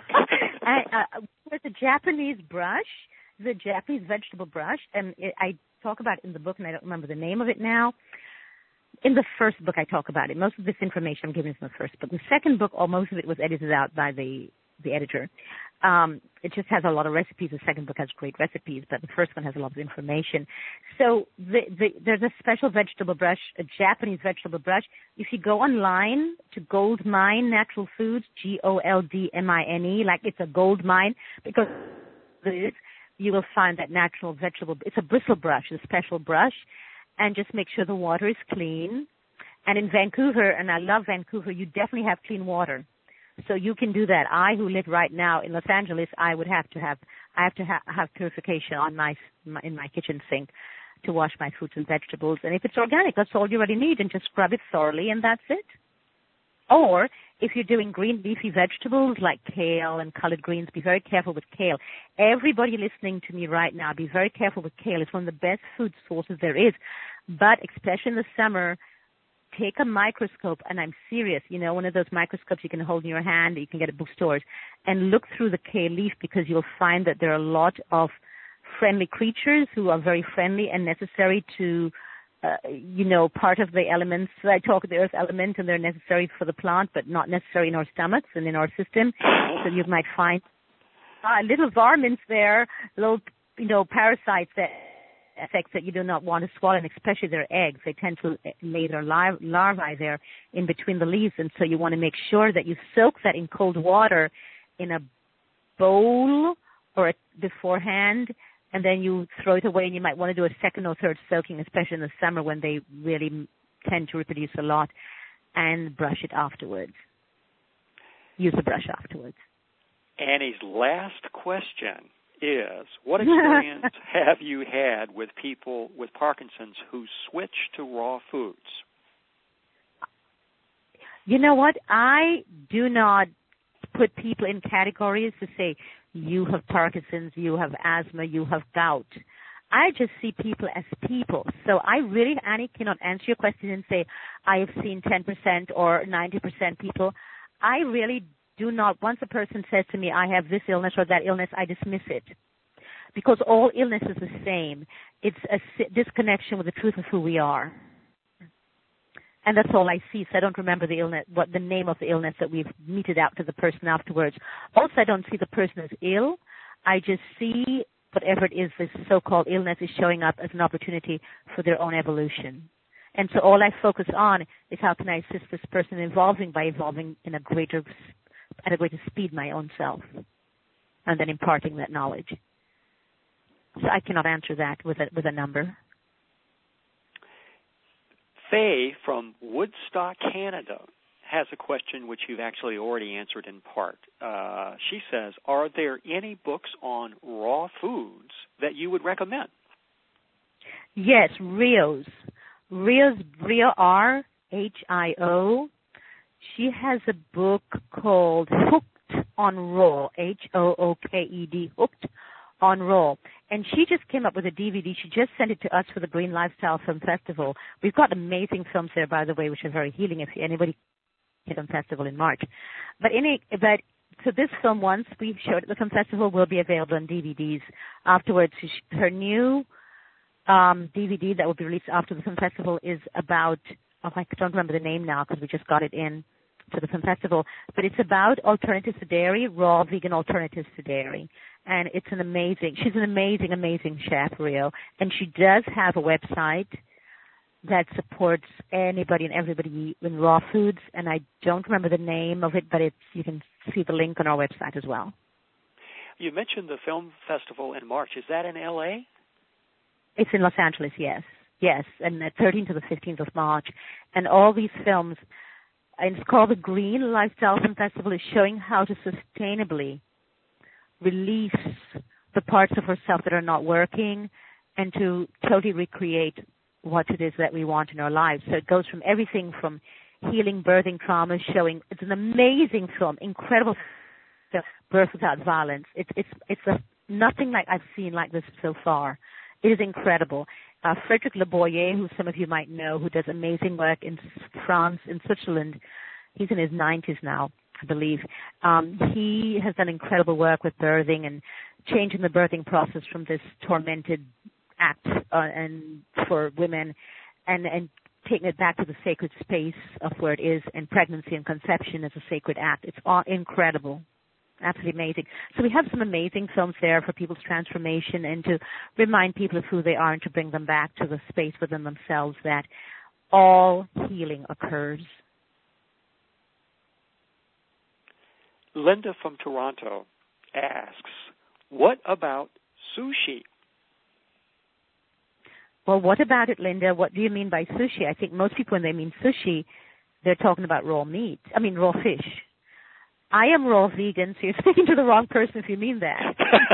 With the Japanese brush, the Japanese vegetable brush, and I talk about it in the book, and I don't remember the name of it now. In the first book, I talk about it. Most of this information I'm giving is in the first book. The second book, most of it was edited out by the editor. It just has a lot of recipes. The second book has great recipes, but the first one has a lot of information. So there's a special vegetable brush, a Japanese vegetable brush. If you go online to Goldmine Natural Foods, Goldmine, like it's a gold mine, because it is, you will find that natural vegetable. It's a bristle brush, a special brush. And just make sure the water is clean. And in Vancouver, and I love Vancouver, you definitely have clean water. So you can do that. I, who live right now in Los Angeles, I have to have purification in my kitchen sink to wash my fruits and vegetables. And if it's organic, that's all you really need, and just scrub it thoroughly, and that's it. Or if you're doing green leafy vegetables like kale and colored greens, be very careful with kale. Everybody listening to me right now, be very careful with kale. It's one of the best food sources there is. But especially in the summer, take a microscope, and I'm serious, one of those microscopes you can hold in your hand, that you can get at bookstores, and look through the kale leaf, because you'll find that there are a lot of friendly creatures who are very friendly and necessary to part of the elements. I talk the earth element, and they're necessary for the plant, but not necessary in our stomachs and in our system. So you might find little varmints there, little, parasites, insects that you do not want to swallow, and especially their eggs. They tend to lay their larvae there in between the leaves, and so you want to make sure that you soak that in cold water in a bowl or beforehand, and then you throw it away, and you might want to do a second or third soaking, especially in the summer when they really tend to reproduce a lot, and brush it afterwards. Use the brush afterwards. Annie's last question is, what experience have you had with people with Parkinson's who switch to raw foods? You know what? I do not put people in categories to say, you have Parkinson's, you have asthma, you have gout. I just see people as people. So I really, Annie, cannot answer your question and say, I have seen 10% or 90% people. I really do not. Once a person says to me, I have this illness or that illness, I dismiss it. Because all illness is the same. It's a disconnection with the truth of who we are. And that's all I see. So I don't remember the illness, what the name of the illness that we've meted out to the person afterwards. Also, I don't see the person as ill. I just see whatever it is, this so-called illness is showing up as an opportunity for their own evolution. And so all I focus on is how can I assist this person by evolving at a greater speed my own self, and then imparting that knowledge. So I cannot answer that with a number. Faye from Woodstock, Canada, has a question which you've actually already answered in part. She says, are there any books on raw foods that you would recommend? Yes, Rio's, R-H-I-O. She has a book called Hooked on Raw, Hooked, on Raw. And she just came up with a DVD. She just sent it to us for the Green Lifestyle Film Festival. We've got amazing films there, by the way, which are very healing if anybody can film festival in March. So this film, once we show it at the film festival, will be available on DVDs afterwards. Her new DVD that will be released after the film festival is about, I don't remember the name now because we just got it in to the film festival, but it's about alternatives to dairy, raw vegan alternatives to dairy. And she's an amazing, amazing chef, Rio. And she does have a website that supports anybody and everybody in raw foods. And I don't remember the name of it, but you can see the link on our website as well. You mentioned the film festival in March. Is that in L.A.? It's in Los Angeles, yes. Yes, and the 13th to the 15th of March. And all these films, and it's called the Green Lifestyle Film Festival, is showing how to sustainably release the parts of herself that are not working and to totally recreate what it is that we want in our lives. So it goes from everything from healing birthing traumas, showing it's an amazing film, incredible film, Birth Without Violence. It's nothing like I've seen like this so far. It is incredible. Frederick Le Boyer, who some of you might know, who does amazing work in France, in Switzerland, he's in his 90s now, I believe. He has done incredible work with birthing and changing the birthing process from this tormented act and for women and taking it back to the sacred space of where it is, and pregnancy and conception as a sacred act. It's all incredible. Absolutely amazing. So we have some amazing films there for people's transformation and to remind people of who they are and to bring them back to the space within themselves that all healing occurs. Linda from Toronto asks, what about sushi? Well, what about it, Linda? What do you mean by sushi? I think most people, when they mean sushi, they're talking about raw fish. I am raw vegan, so you're speaking to the wrong person if you mean that.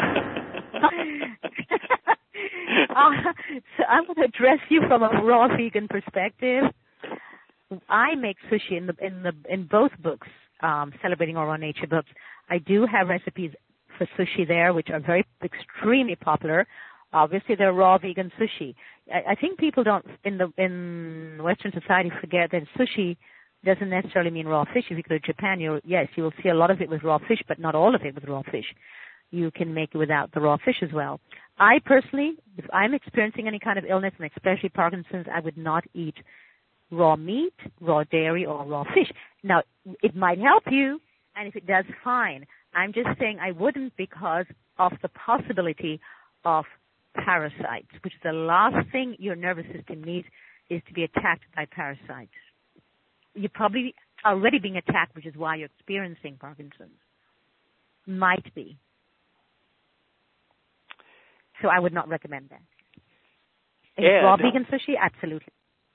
So I'm going to address you from a raw vegan perspective. I make sushi in both books, Celebrating Our Raw Nature books. I do have recipes for sushi there, which are extremely popular. Obviously, they're raw vegan sushi. I think people don't in Western society forget that sushi doesn't necessarily mean raw fish. If you go to Japan, you will see a lot of it with raw fish, but not all of it with raw fish. You can make it without the raw fish as well. I personally, if I'm experiencing any kind of illness, and especially Parkinson's, I would not eat raw meat, raw dairy, or raw fish. Now, it might help you, and if it does, fine. I'm just saying I wouldn't because of the possibility of parasites, which is the last thing your nervous system needs, is to be attacked by parasites. You're probably already being attacked, which is why you're experiencing Parkinson's. Might be. So I would not recommend that. Raw vegan sushi? Absolutely.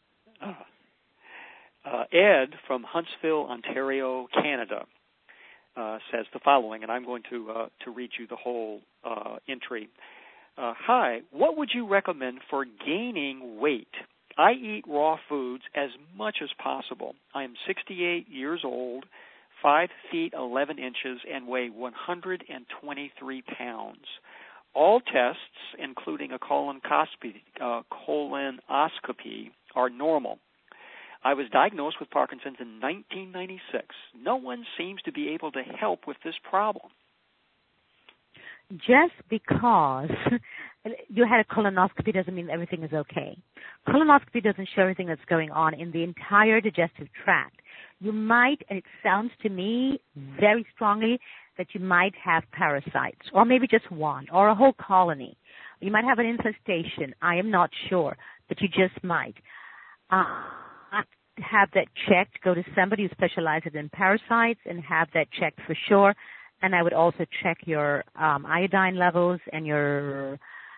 Ed from Huntsville, Ontario, Canada, says the following, and I'm going to read you the whole entry. Hi, what would you recommend for gaining weight? I eat raw foods as much as possible. I am 68 years old, 5 feet 11 inches, and weigh 123 pounds. All tests, including a colonoscopy, are normal. I was diagnosed with Parkinson's in 1996. No one seems to be able to help with this problem. Just because you had a colonoscopy doesn't mean everything is okay. Colonoscopy doesn't show everything that's going on in the entire digestive tract. You might, and it sounds to me very strongly, that you might have parasites, or maybe just one, or a whole colony. You might have an infestation. I am not sure, but you just might. Have that checked. Go to somebody who specializes in parasites and have that checked for sure. And I would also check your iodine levels and your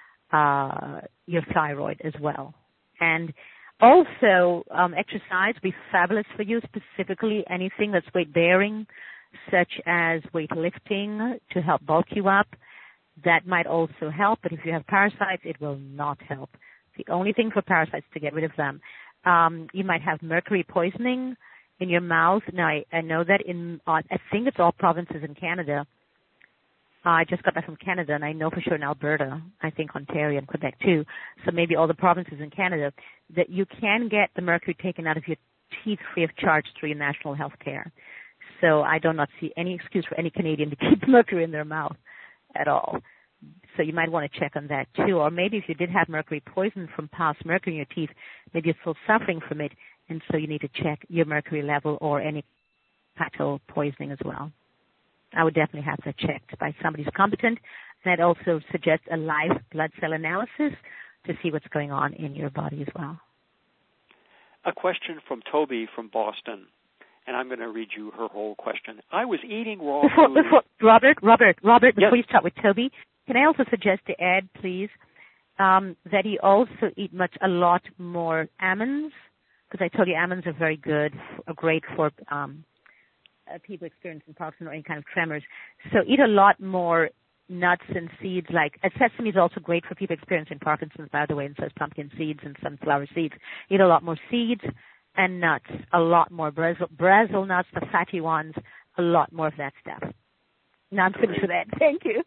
thyroid as well. And also, exercise would be fabulous for you, specifically anything that's weight-bearing, such as weightlifting to help bulk you up. That might also help, but if you have parasites, it will not help. The only thing for parasites is to get rid of them. You might have mercury poisoning in your mouth. Now, I know that I think it's all provinces in Canada. I just got back from Canada, and I know for sure in Alberta, I think Ontario and Quebec too, so maybe all the provinces in Canada, that you can get the mercury taken out of your teeth free of charge through your national health care. So I do not see any excuse for any Canadian to keep mercury in their mouth at all. So you might want to check on that too. Or maybe if you did have mercury poison from past mercury in your teeth, maybe you're still suffering from it, and so you need to check your mercury level or any fatal poisoning as well. I would definitely have that checked by somebody who's competent. And I'd also suggest a live blood cell analysis to see what's going on in your body as well. A question from Toby from Boston, and I'm going to read you her whole question. I was eating raw food. Robert, Yes. before you start with Toby, can I also suggest to add, please, that he also eat a lot more almonds, because I told you almonds are very good, great for people experiencing Parkinson's or any kind of tremors. So eat a lot more nuts and seeds. Like sesame is also great for people experiencing Parkinson's, by the way, and so is pumpkin seeds and sunflower seeds. Eat a lot more seeds and nuts, a lot more Brazil nuts, the fatty ones, a lot more of that stuff. Now I'm finished with that. Thank you.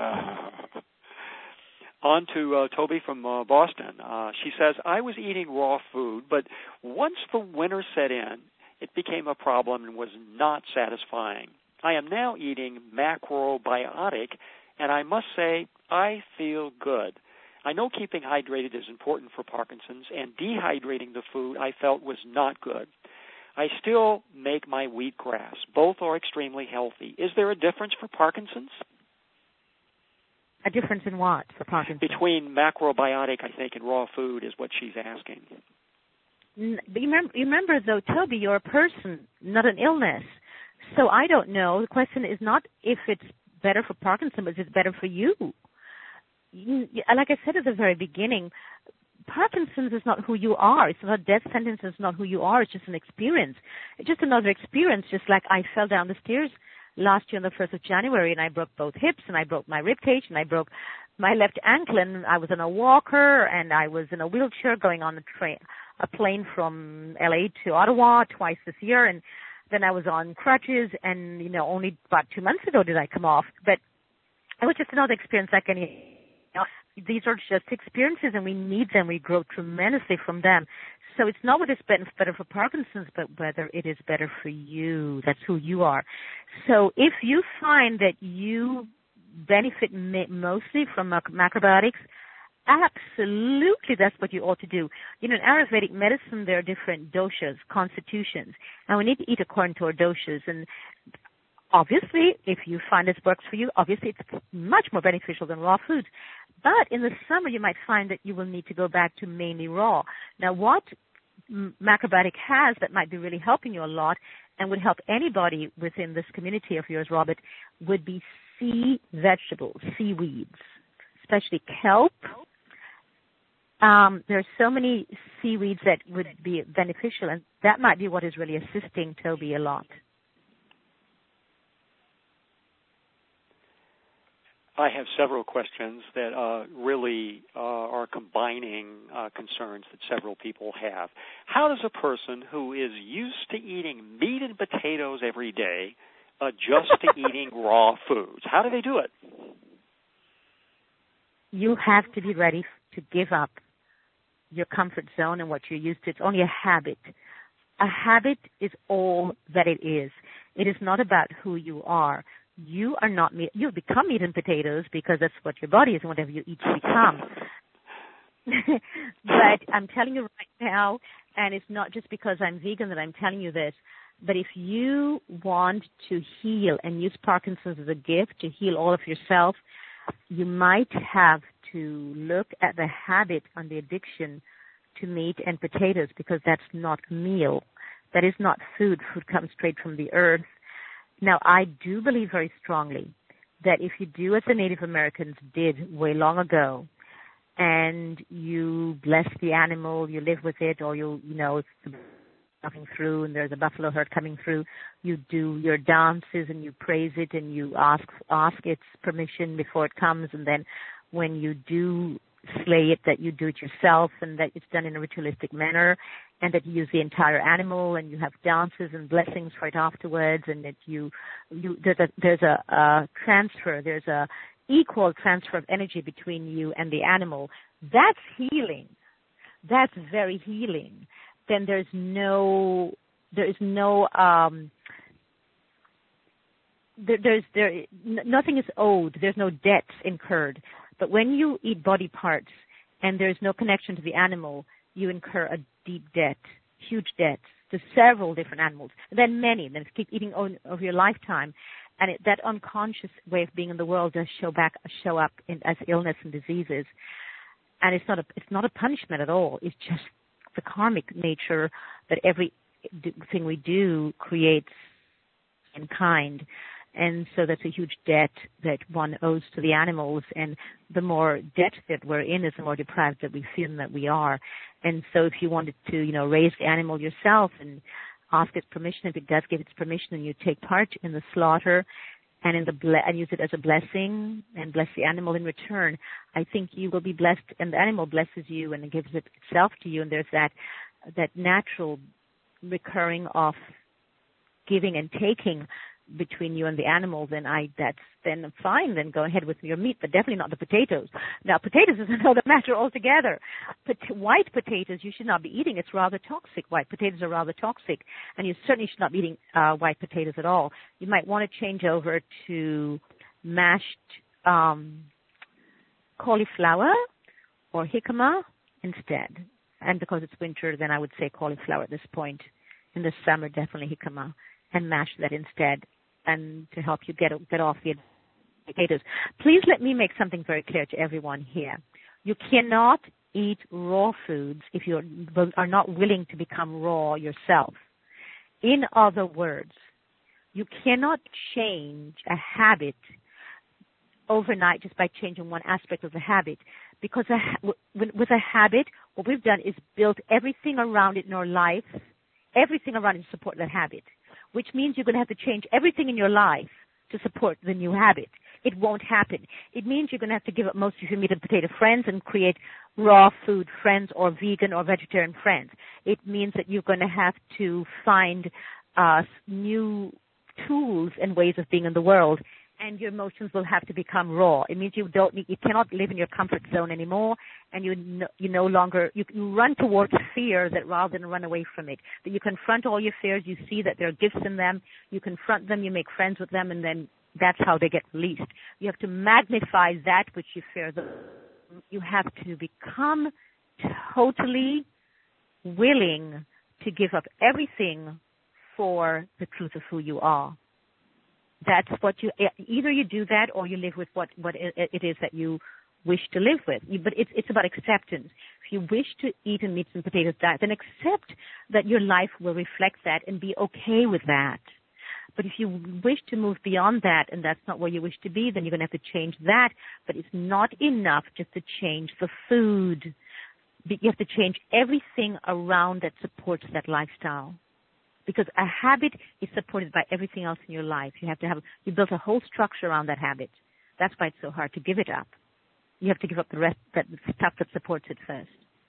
On to Toby from Boston. She says, I was eating raw food, but once the winter set in, it became a problem and was not satisfying. I am now eating macrobiotic, and I must say I feel good. I know keeping hydrated is important for Parkinson's, and dehydrating the food I felt was not good. I still make my wheatgrass. Both are extremely healthy. Is there a difference for Parkinson's? A difference in what for Parkinson's? Between macrobiotic, I think, and raw food is what she's asking. But remember, though, Toby, you're a person, not an illness. So I don't know. The question is not if it's better for Parkinson's, but it's better for you. Like I said at the very beginning, Parkinson's is not who you are. It's not a death sentence. It's not who you are. It's just an experience. It's just another experience, just like I fell down the stairs last year on the 1st of January, and I broke both hips, and I broke my rib cage, and I broke my left ankle, and I was in a walker, and I was in a wheelchair going on a plane from L.A. to Ottawa twice this year, and then I was on crutches, and, only about 2 months ago did I come off. But it was just another experience like any. These are just experiences, and we need them. We grow tremendously from them. So it's not what is better for Parkinson's, but whether it is better for you. That's who you are. So if you find that you benefit mostly from macrobiotics, absolutely that's what you ought to do. In Ayurvedic medicine, there are different doshas, constitutions, and we need to eat according to our doshas. And obviously, if you find this works for you, obviously it's much more beneficial than raw foods. But in the summer, you might find that you will need to go back to mainly raw. Now, what macrobiotic has that might be really helping you a lot and would help anybody within this community of yours, Robert, would be sea vegetables, seaweeds, especially kelp. There are so many seaweeds that would be beneficial, and that might be what is really assisting Toby a lot. I have several questions that really are combining concerns that several people have. How does a person who is used to eating meat and potatoes every day adjust to eating raw foods? How do they do it? You have to be ready to give up your comfort zone and what you're used to. It's only a habit. A habit is all that it is. It is not about who you are. You are not meat. You become meat and potatoes because that's what your body is and whatever you eat you become. But I'm telling you right now, and it's not just because I'm vegan that I'm telling you this, but if you want to heal and use Parkinson's as a gift to heal all of yourself, you might have to look at the habit and the addiction to meat and potatoes, because that's not a meal. That is not food. Food comes straight from the earth. Now, I do believe very strongly that if you do as the Native Americans did way long ago, and you bless the animal, you live with it, or it's coming through and there's a buffalo herd coming through, you do your dances and you praise it and you ask its permission before it comes, and then when you do slay it, that you do it yourself and that it's done in a ritualistic manner, and that you use the entire animal, and you have dances and blessings for it afterwards, and that there's a transfer, there's a equal transfer of energy between you and the animal. That's healing. That's very healing. Then nothing is owed. There's no debts incurred. But when you eat body parts and there's no connection to the animal, you incur a deep debt, huge debts to several different animals. And then many. Then keep eating over your lifetime. And that unconscious way of being in the world does show up as illness and diseases. And it's not a punishment at all. It's just the karmic nature that everything we do creates in kind. And so that's a huge debt that one owes to the animals. And the more debt that we're in is the more deprived that we feel that we are. And so if you wanted to, raise the animal yourself and ask its permission, if it does give its permission, and you take part in the slaughter and and use it as a blessing and bless the animal in return, I think you will be blessed, and the animal blesses you and it gives itself to you. And there's that natural recurring of giving and taking between you and the animal. Then then fine. Then go ahead with your meat, but definitely not the potatoes. Now, potatoes is another matter altogether. White potatoes you should not be eating. It's rather toxic. White potatoes are rather toxic, and you certainly should not be eating white potatoes at all. You might want to change over to mashed cauliflower or jicama instead. And because it's winter, then I would say cauliflower at this point. In the summer, definitely jicama, and mash that instead, and to help you get off the potatoes. Please let me make something very clear to everyone here. You cannot eat raw foods if you are not willing to become raw yourself. In other words, you cannot change a habit overnight just by changing one aspect of the habit. Because with a habit, what we've done is built everything around it in our life, everything around it to support that habit, which means you're going to have to change everything in your life to support the new habit. It won't happen. It means you're going to have to give up most of your meat and potato friends and create raw food friends or vegan or vegetarian friends. It means that you're going to have to find new tools and ways of being in the world, and your emotions will have to become raw. It means you cannot live in your comfort zone anymore, and you no longer run towards fear that rather than run away from it. That you confront all your fears, you see that there are gifts in them, you confront them, you make friends with them, and then that's how they get released. You have to magnify that which you fear. You have to become totally willing to give up everything for the truth of who you are. That's what either you do that or you live with what it is that you wish to live with. But it's about acceptance. If you wish to eat a meats and potatoes diet, then accept that your life will reflect that and be okay with that. But if you wish to move beyond that and that's not where you wish to be, then you're going to have to change that. But it's not enough just to change the food. You have to change everything around that supports that lifestyle. Because a habit is supported by everything else in your life. You built a whole structure around that habit. That's why it's so hard to give it up. You have to give up the rest, that stuff that supports it first.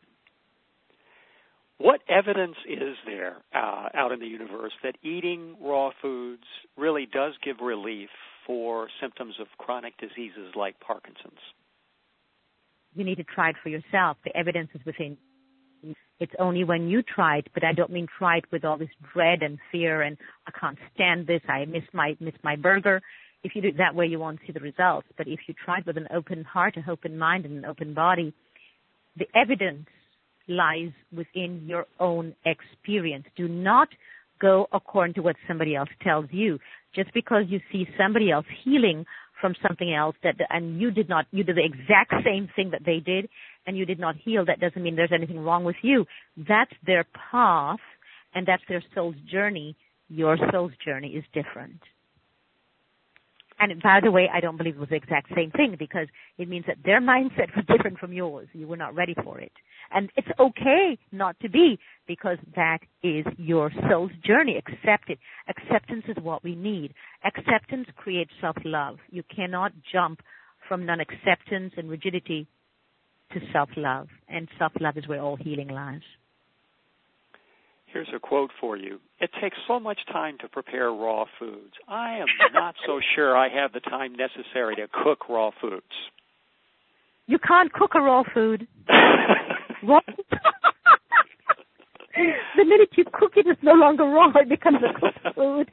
What evidence is there out in the universe that eating raw foods really does give relief for symptoms of chronic diseases like Parkinson's? You need to try it for yourself. The evidence is within. It's only when you try it, but I don't mean try it with all this dread and fear and I can't stand this, I miss my burger. If you do it that way, you won't see the results. But if you try it with an open heart, an open mind, and an open body, the evidence lies within your own experience. Do not go according to what somebody else tells you. Just because you see somebody else healing from something else and you did the exact same thing that they did and you did not heal, that doesn't mean there's anything wrong with you. That's their path and that's their soul's journey. Your soul's journey is different. And by the way, I don't believe it was the exact same thing because it means that their mindset was different from yours. You were not ready for it. And it's okay not to be because that is your soul's journey. Accept it. Acceptance is what we need. Acceptance creates self-love. You cannot jump from non-acceptance and rigidity to self-love. And self-love is where all healing lies. Here's a quote for you. It takes so much time to prepare raw foods. I am not so sure I have the time necessary to cook raw foods. You can't cook a raw food. Raw the minute you cook it, it's no longer raw. It becomes a cooked food.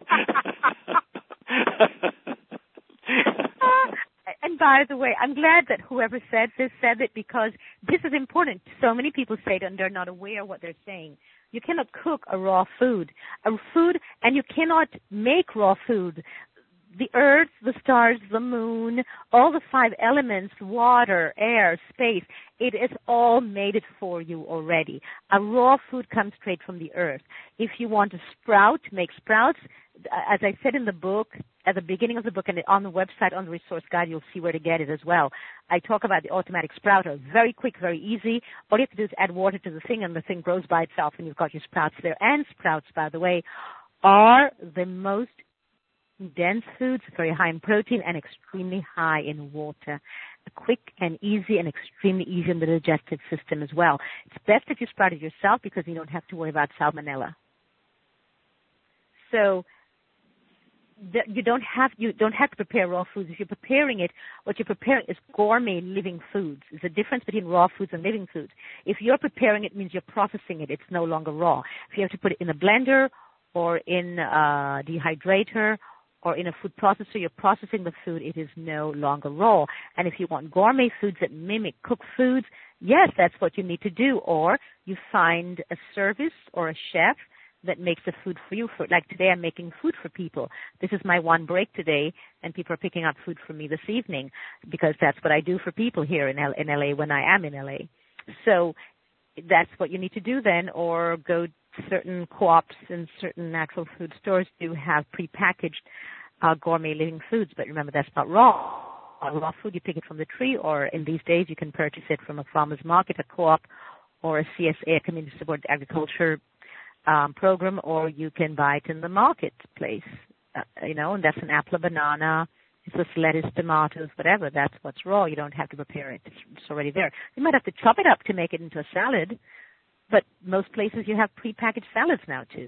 And by the way, I'm glad that whoever said it, because this is important. So many people say it and they're not aware of what they're saying. You cannot cook a raw food. And you cannot make raw food. The earth, the stars, the moon, all the 5 elements, water, air, space, it is all made it for you already. A raw food comes straight from the earth. If you want to make sprouts, as I said in the book, at the beginning of the book and on the website, on the resource guide, you'll see where to get it as well. I talk about the automatic sprouter. Very quick, very easy. All you have to do is add water to the thing and the thing grows by itself and you've got your sprouts there. And sprouts, by the way, are the most dense foods, very high in protein and extremely high in water. Quick and easy and extremely easy in the digestive system as well. It's best if you sprout it yourself because you don't have to worry about salmonella. So you don't have to prepare raw foods. If you're preparing it, what you're preparing is gourmet living foods. There's a difference between raw foods and living foods. If you're preparing it, it means you're processing it. It's no longer raw. If you have to put it in a blender or in a dehydrator or in a food processor, you're processing the food, it is no longer raw. And if you want gourmet foods that mimic cooked foods, yes, that's what you need to do. Or you find a service or a chef that makes the food for you. Like today, I'm making food for people. This is my one break today, and people are picking up food for me this evening because that's what I do for people here in LA when I am in LA. So that's what you need to do then, or go certain co-ops and certain natural food stores do have prepackaged gourmet living foods, but remember that's not raw. Raw food, you pick it from the tree, or in these days you can purchase it from a farmer's market, a co-op, or a CSA, a community supported agriculture program, or you can buy it in the marketplace. And that's an apple, a banana, it's just lettuce, tomatoes, whatever. That's what's raw. You don't have to prepare it. It's already there. You might have to chop it up to make it into a salad. But most places you have prepackaged salads now too.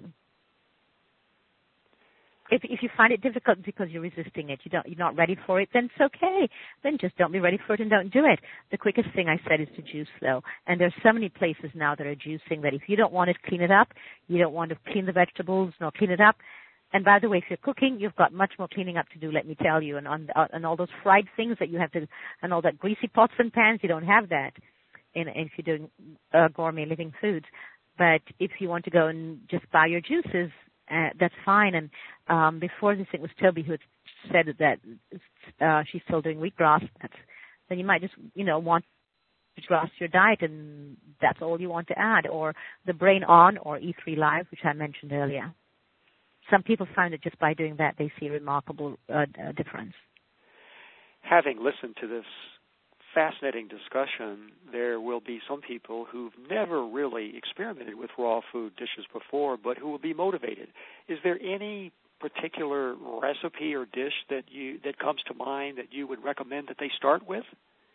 If you find it difficult because you're resisting it, you're not ready for it, then it's okay. Then just don't be ready for it and don't do it. The quickest thing I said is to juice though. And there's so many places now that are juicing that if you don't want to clean it up, you don't want to clean the vegetables, nor clean it up. And by the way, if you're cooking, you've got much more cleaning up to do, let me tell you. And all those fried things that you have to, and all that greasy pots and pans, you don't have that. If you're doing gourmet living foods. But if you want to go and just buy your juices, that's fine. And before this, it was Toby who had said that she's still doing wheatgrass. Then you might just, want to grass your diet, and that's all you want to add. Or the Brain On or E3 Live, which I mentioned earlier. Some people find that just by doing that, they see a remarkable difference. Having listened to this fascinating discussion, there will be some people who've never really experimented with raw food dishes before, but who will be motivated. Is there any particular recipe or dish that comes to mind that you would recommend that they start with?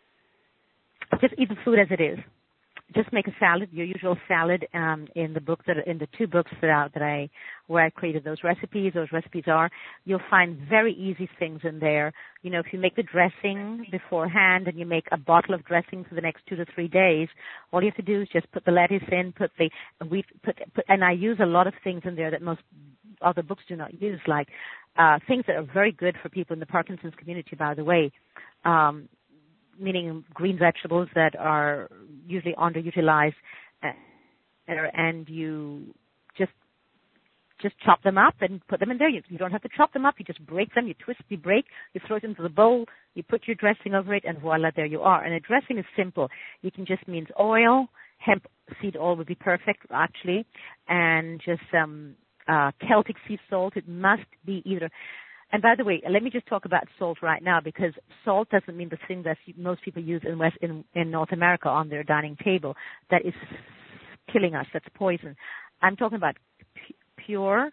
Just eat the food as it is. Just make a salad, your usual salad. In the 2 books where I created those recipes are, you'll find very easy things in there. If you make the dressing beforehand and you make a bottle of dressing for the next 2 to 3 days, all you have to do is just put the lettuce in, put the wheat, and I use a lot of things in there that most other books do not use, like things that are very good for people in the Parkinson's community, by the way. Meaning green vegetables that are usually underutilized, and you just chop them up and put them in there. You don't have to chop them up. You just break them. You twist, you break, you throw it into the bowl, you put your dressing over it, and voila, there you are. And a dressing is simple. You can just means oil, hemp seed oil would be perfect, actually, and just some Celtic sea salt. It must be either... And by the way, let me just talk about salt right now, because salt doesn't mean the thing that most people use in North America on their dining table. That is killing us. That's poison. I'm talking about pure,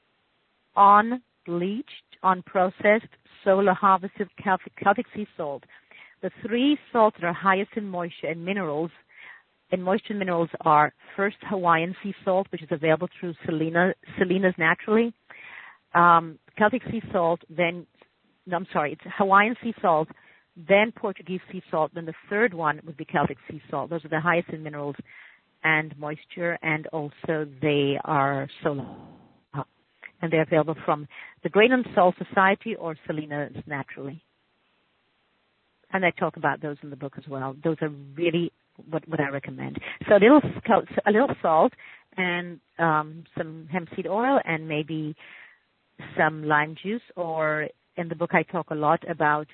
unbleached, unprocessed, solar harvested Celtic sea salt. The 3 salts that are highest in moisture and minerals in Moisture Minerals are first Hawaiian sea salt, which is available through Selena's Naturally. Celtic sea salt, it's Hawaiian sea salt, then Portuguese sea salt, then the third one would be Celtic sea salt. Those are the highest in minerals and moisture, and also they are solar. And they're available from the Grain and Salt Society or Selena's Naturally. And I talk about those in the book as well. Those are really what I recommend. So a little salt and some hemp seed oil and maybe some lime juice, or in the book I talk a lot about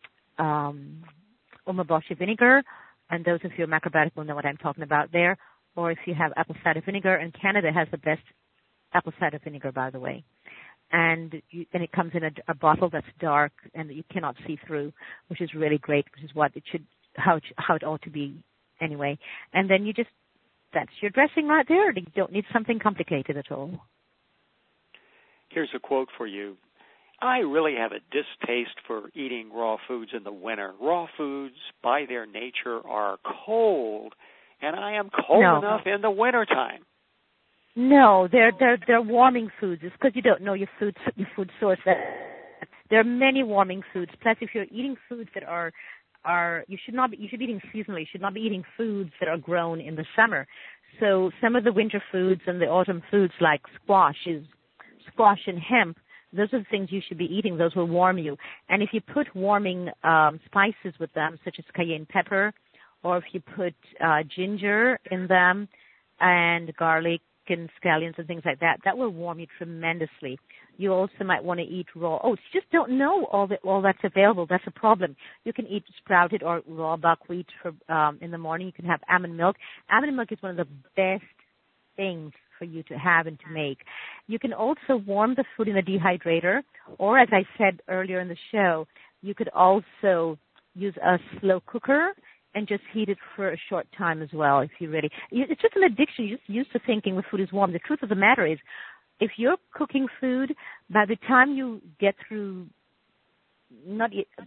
umeboshi vinegar, and those of you who are macrobiotic will know what I'm talking about there. Or if you have apple cider vinegar, and Canada has the best apple cider vinegar, by the way. And it comes in a bottle that's dark and that you cannot see through, which is really great, which is what it should, how it ought to be anyway. And then that's your dressing right there. You don't need something complicated at all. Here's a quote for you. I really have a distaste for eating raw foods in the winter. Raw foods, by their nature, are cold, and I am cold enough in the wintertime. No, they're warming foods. It's because you don't know your food source. There are many warming foods. Plus, if you're eating foods that are you should be eating seasonally. You should not be eating foods that are grown in the summer. So some of the winter foods and the autumn foods like squash and hemp, those are the things you should be eating. Those will warm you. And if you put warming spices with them, such as cayenne pepper, or if you put ginger in them and garlic and scallions and things like that, that will warm you tremendously. You also might want to eat raw oats. You just don't know all that's available. That's a problem. You can eat sprouted or raw buckwheat in the morning. You can have almond milk. Almond milk is one of the best things for you to have and to make. You can also warm the food in a dehydrator, or as I said earlier in the show, you could also use a slow cooker and just heat it for a short time as well, if you really... It's just an addiction. You're just used to thinking the food is warm. The truth of the matter is, if you're cooking food, by the time you get through, and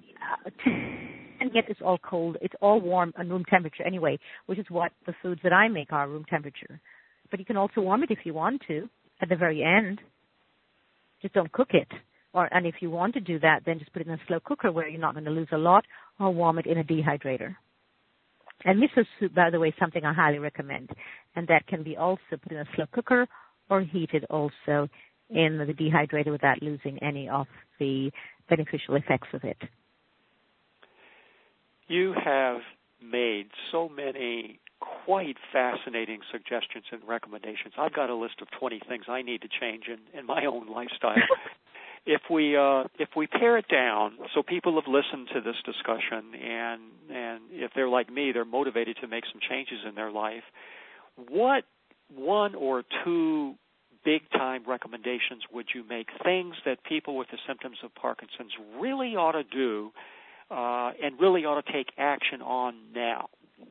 get it's all cold, it's all warm and room temperature anyway, which is what the foods that I make are, room temperature. But you can also warm it if you want to, at the very end. Just don't cook it. And if you want to do that, then just put it in a slow cooker where you're not going to lose a lot, or warm it in a dehydrator. And miso soup, by the way, is something I highly recommend. And that can be also put in a slow cooker or heated also in the dehydrator without losing any of the beneficial effects of it. You have made so many quite fascinating suggestions and recommendations. I've got a list of 20 things I need to change in my own lifestyle. If we pare it down, so people have listened to this discussion, and if they're like me, they're motivated to make some changes in their life, what one or two big-time recommendations would you make, things that people with the symptoms of Parkinson's really ought to do and really ought to take action on now?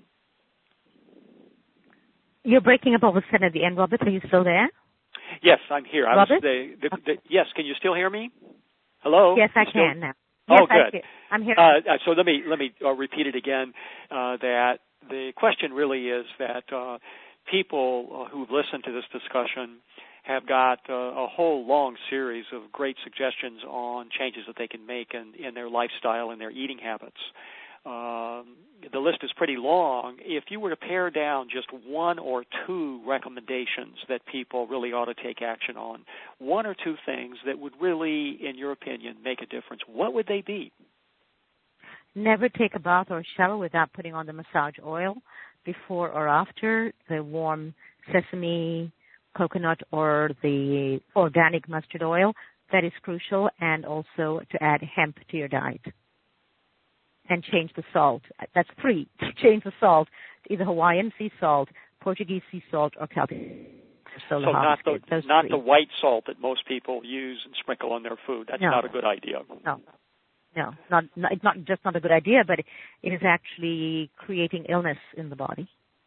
You're breaking up all of a sudden at the end, Robert. Are you still there? Yes, I'm here. Robert? Yes, can you still hear me? Hello? Yes, I can now. Yes, oh, good. I'm here. So let me repeat it again, that the question really is that people who've listened to this discussion have got a whole long series of great suggestions on changes that they can make in their lifestyle and their eating habits. The list is pretty long. If you were to pare down just one or two recommendations that people really ought to take action on, one or two things that would really, in your opinion, make a difference, what would they be? Never take a bath or a shower without putting on the massage oil before or after the warm sesame, coconut, or the organic mustard oil. That is crucial, and also to add hemp to your diet. And change the salt. That's 3. Change the salt to either Hawaiian sea salt, Portuguese sea salt, or Celtic. So not the white salt that most people use and sprinkle on their food. That's not a good idea. No, it's not just not a good idea, but it is actually creating illness in the body.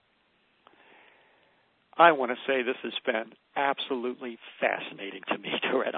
I want to say this has been absolutely fascinating to me, Dorette.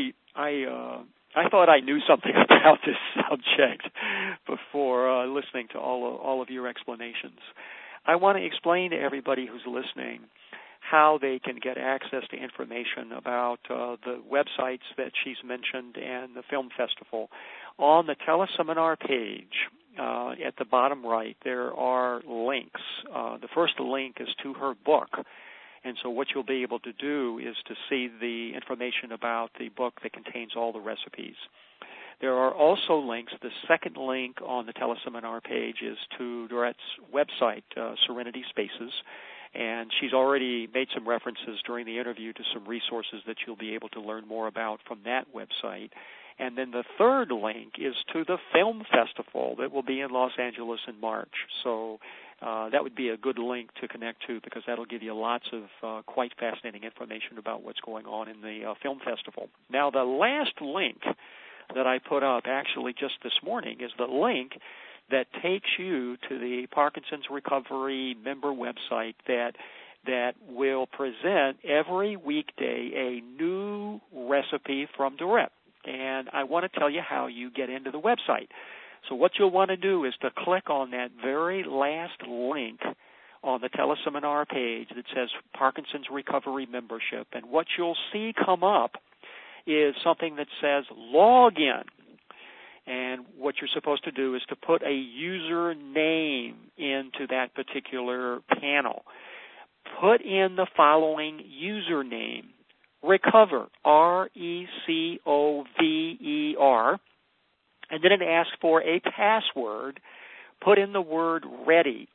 I thought I knew something about this subject before listening to all of your explanations. I want to explain to everybody who's listening how they can get access to information about the websites that she's mentioned and the film festival. On the teleseminar page, at the bottom right, there are links. The first link is to her book. And so what you'll be able to do is to see the information about the book that contains all the recipes. There are also links. The second link on the teleseminar page is to Dorette's website, Serenity Spaces. And she's already made some references during the interview to some resources that you'll be able to learn more about from that website. And then the third link is to the film festival that will be in Los Angeles in March. So that would be a good link to connect to, because that'll give you lots of quite fascinating information about what's going on in the film festival. Now, the last link that I put up actually just this morning is the link that takes you to the Parkinson's Recovery member website that will present every weekday a new recipe from Dorette. And I want to tell you how you get into the website. So what you'll want to do is to click on that very last link on the teleseminar page that says Parkinson's Recovery Membership. And what you'll see come up is something that says Login. And what you're supposed to do is to put a username into that particular panel. Put in the following username: Recover, R-E-C-O-V-E-R, and then it asks for a password. Put in the word READY,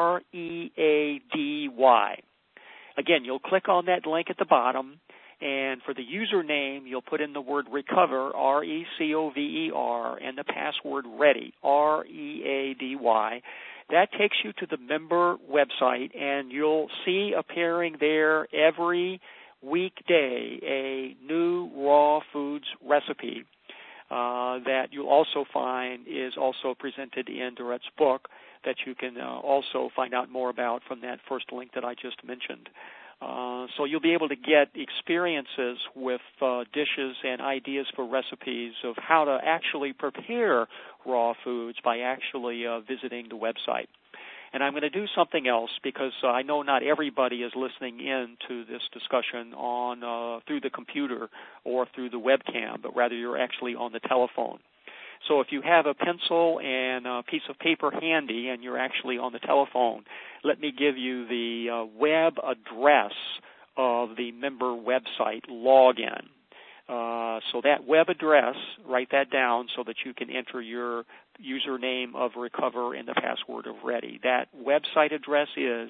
R-E-A-D-Y. Again, you'll click on that link at the bottom, and for the username, you'll put in the word Recover, R-E-C-O-V-E-R, and the password READY, R-E-A-D-Y. That takes you to the member website, and you'll see appearing there every weekday a new raw foods recipe that you'll also find is also presented in Dorette's book that you can also find out more about from that first link that I just mentioned. So you'll be able to get experiences with dishes and ideas for recipes of how to actually prepare raw foods by actually visiting the website. And I'm going to do something else, because I know not everybody is listening in to this discussion on through the computer or through the webcam, but rather you're actually on the telephone. So if you have a pencil and a piece of paper handy and you're actually on the telephone, let me give you the web address of the member website login. So that web address, write that down so that you can enter your username of Recover and the password of Ready. That website address is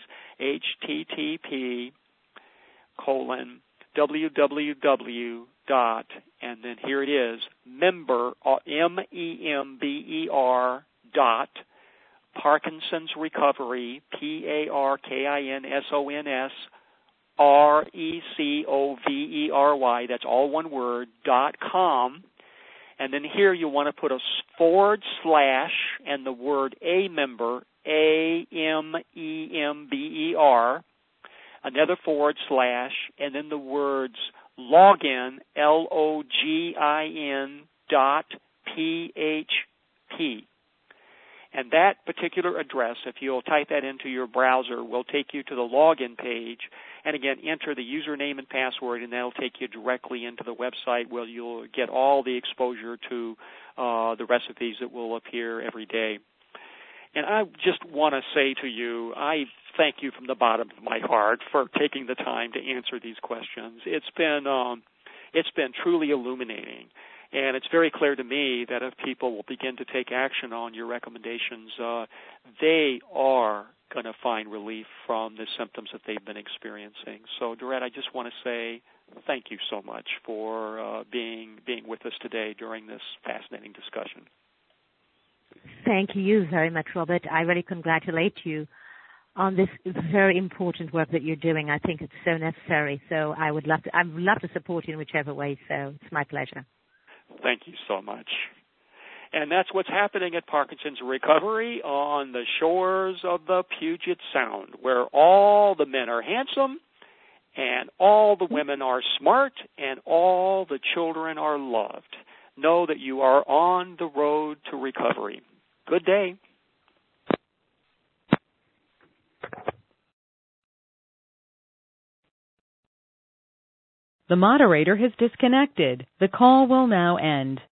http://www. And then here it is, member, MEMBER, Parkinson's Recovery, PARKINSONS, RECOVERY, that's all one word, .com. And then here you want to put a / and the word a member, AMEMBER, another / and then the words login, LOGIN .PHP. And that particular address, if you'll type that into your browser, will take you to the login page. And again, enter the username and password, and that'll take you directly into the website where you'll get all the exposure to the recipes that will appear every day. And I just want to say to you, I thank you from the bottom of my heart for taking the time to answer these questions. It's been truly illuminating. And it's very clear to me that if people will begin to take action on your recommendations, they are going to find relief from the symptoms that they've been experiencing. So, Dorette, I just want to say thank you so much for being with us today during this fascinating discussion. Thank you very much, Robert. I really congratulate you on this very important work that you're doing. I think it's so necessary. So I'd love to support you in whichever way. So it's my pleasure. Thank you so much. And that's what's happening at Parkinson's Recovery on the shores of the Puget Sound, where all the men are handsome and all the women are smart and all the children are loved. Know that you are on the road to recovery. Good day. The moderator has disconnected. The call will now end.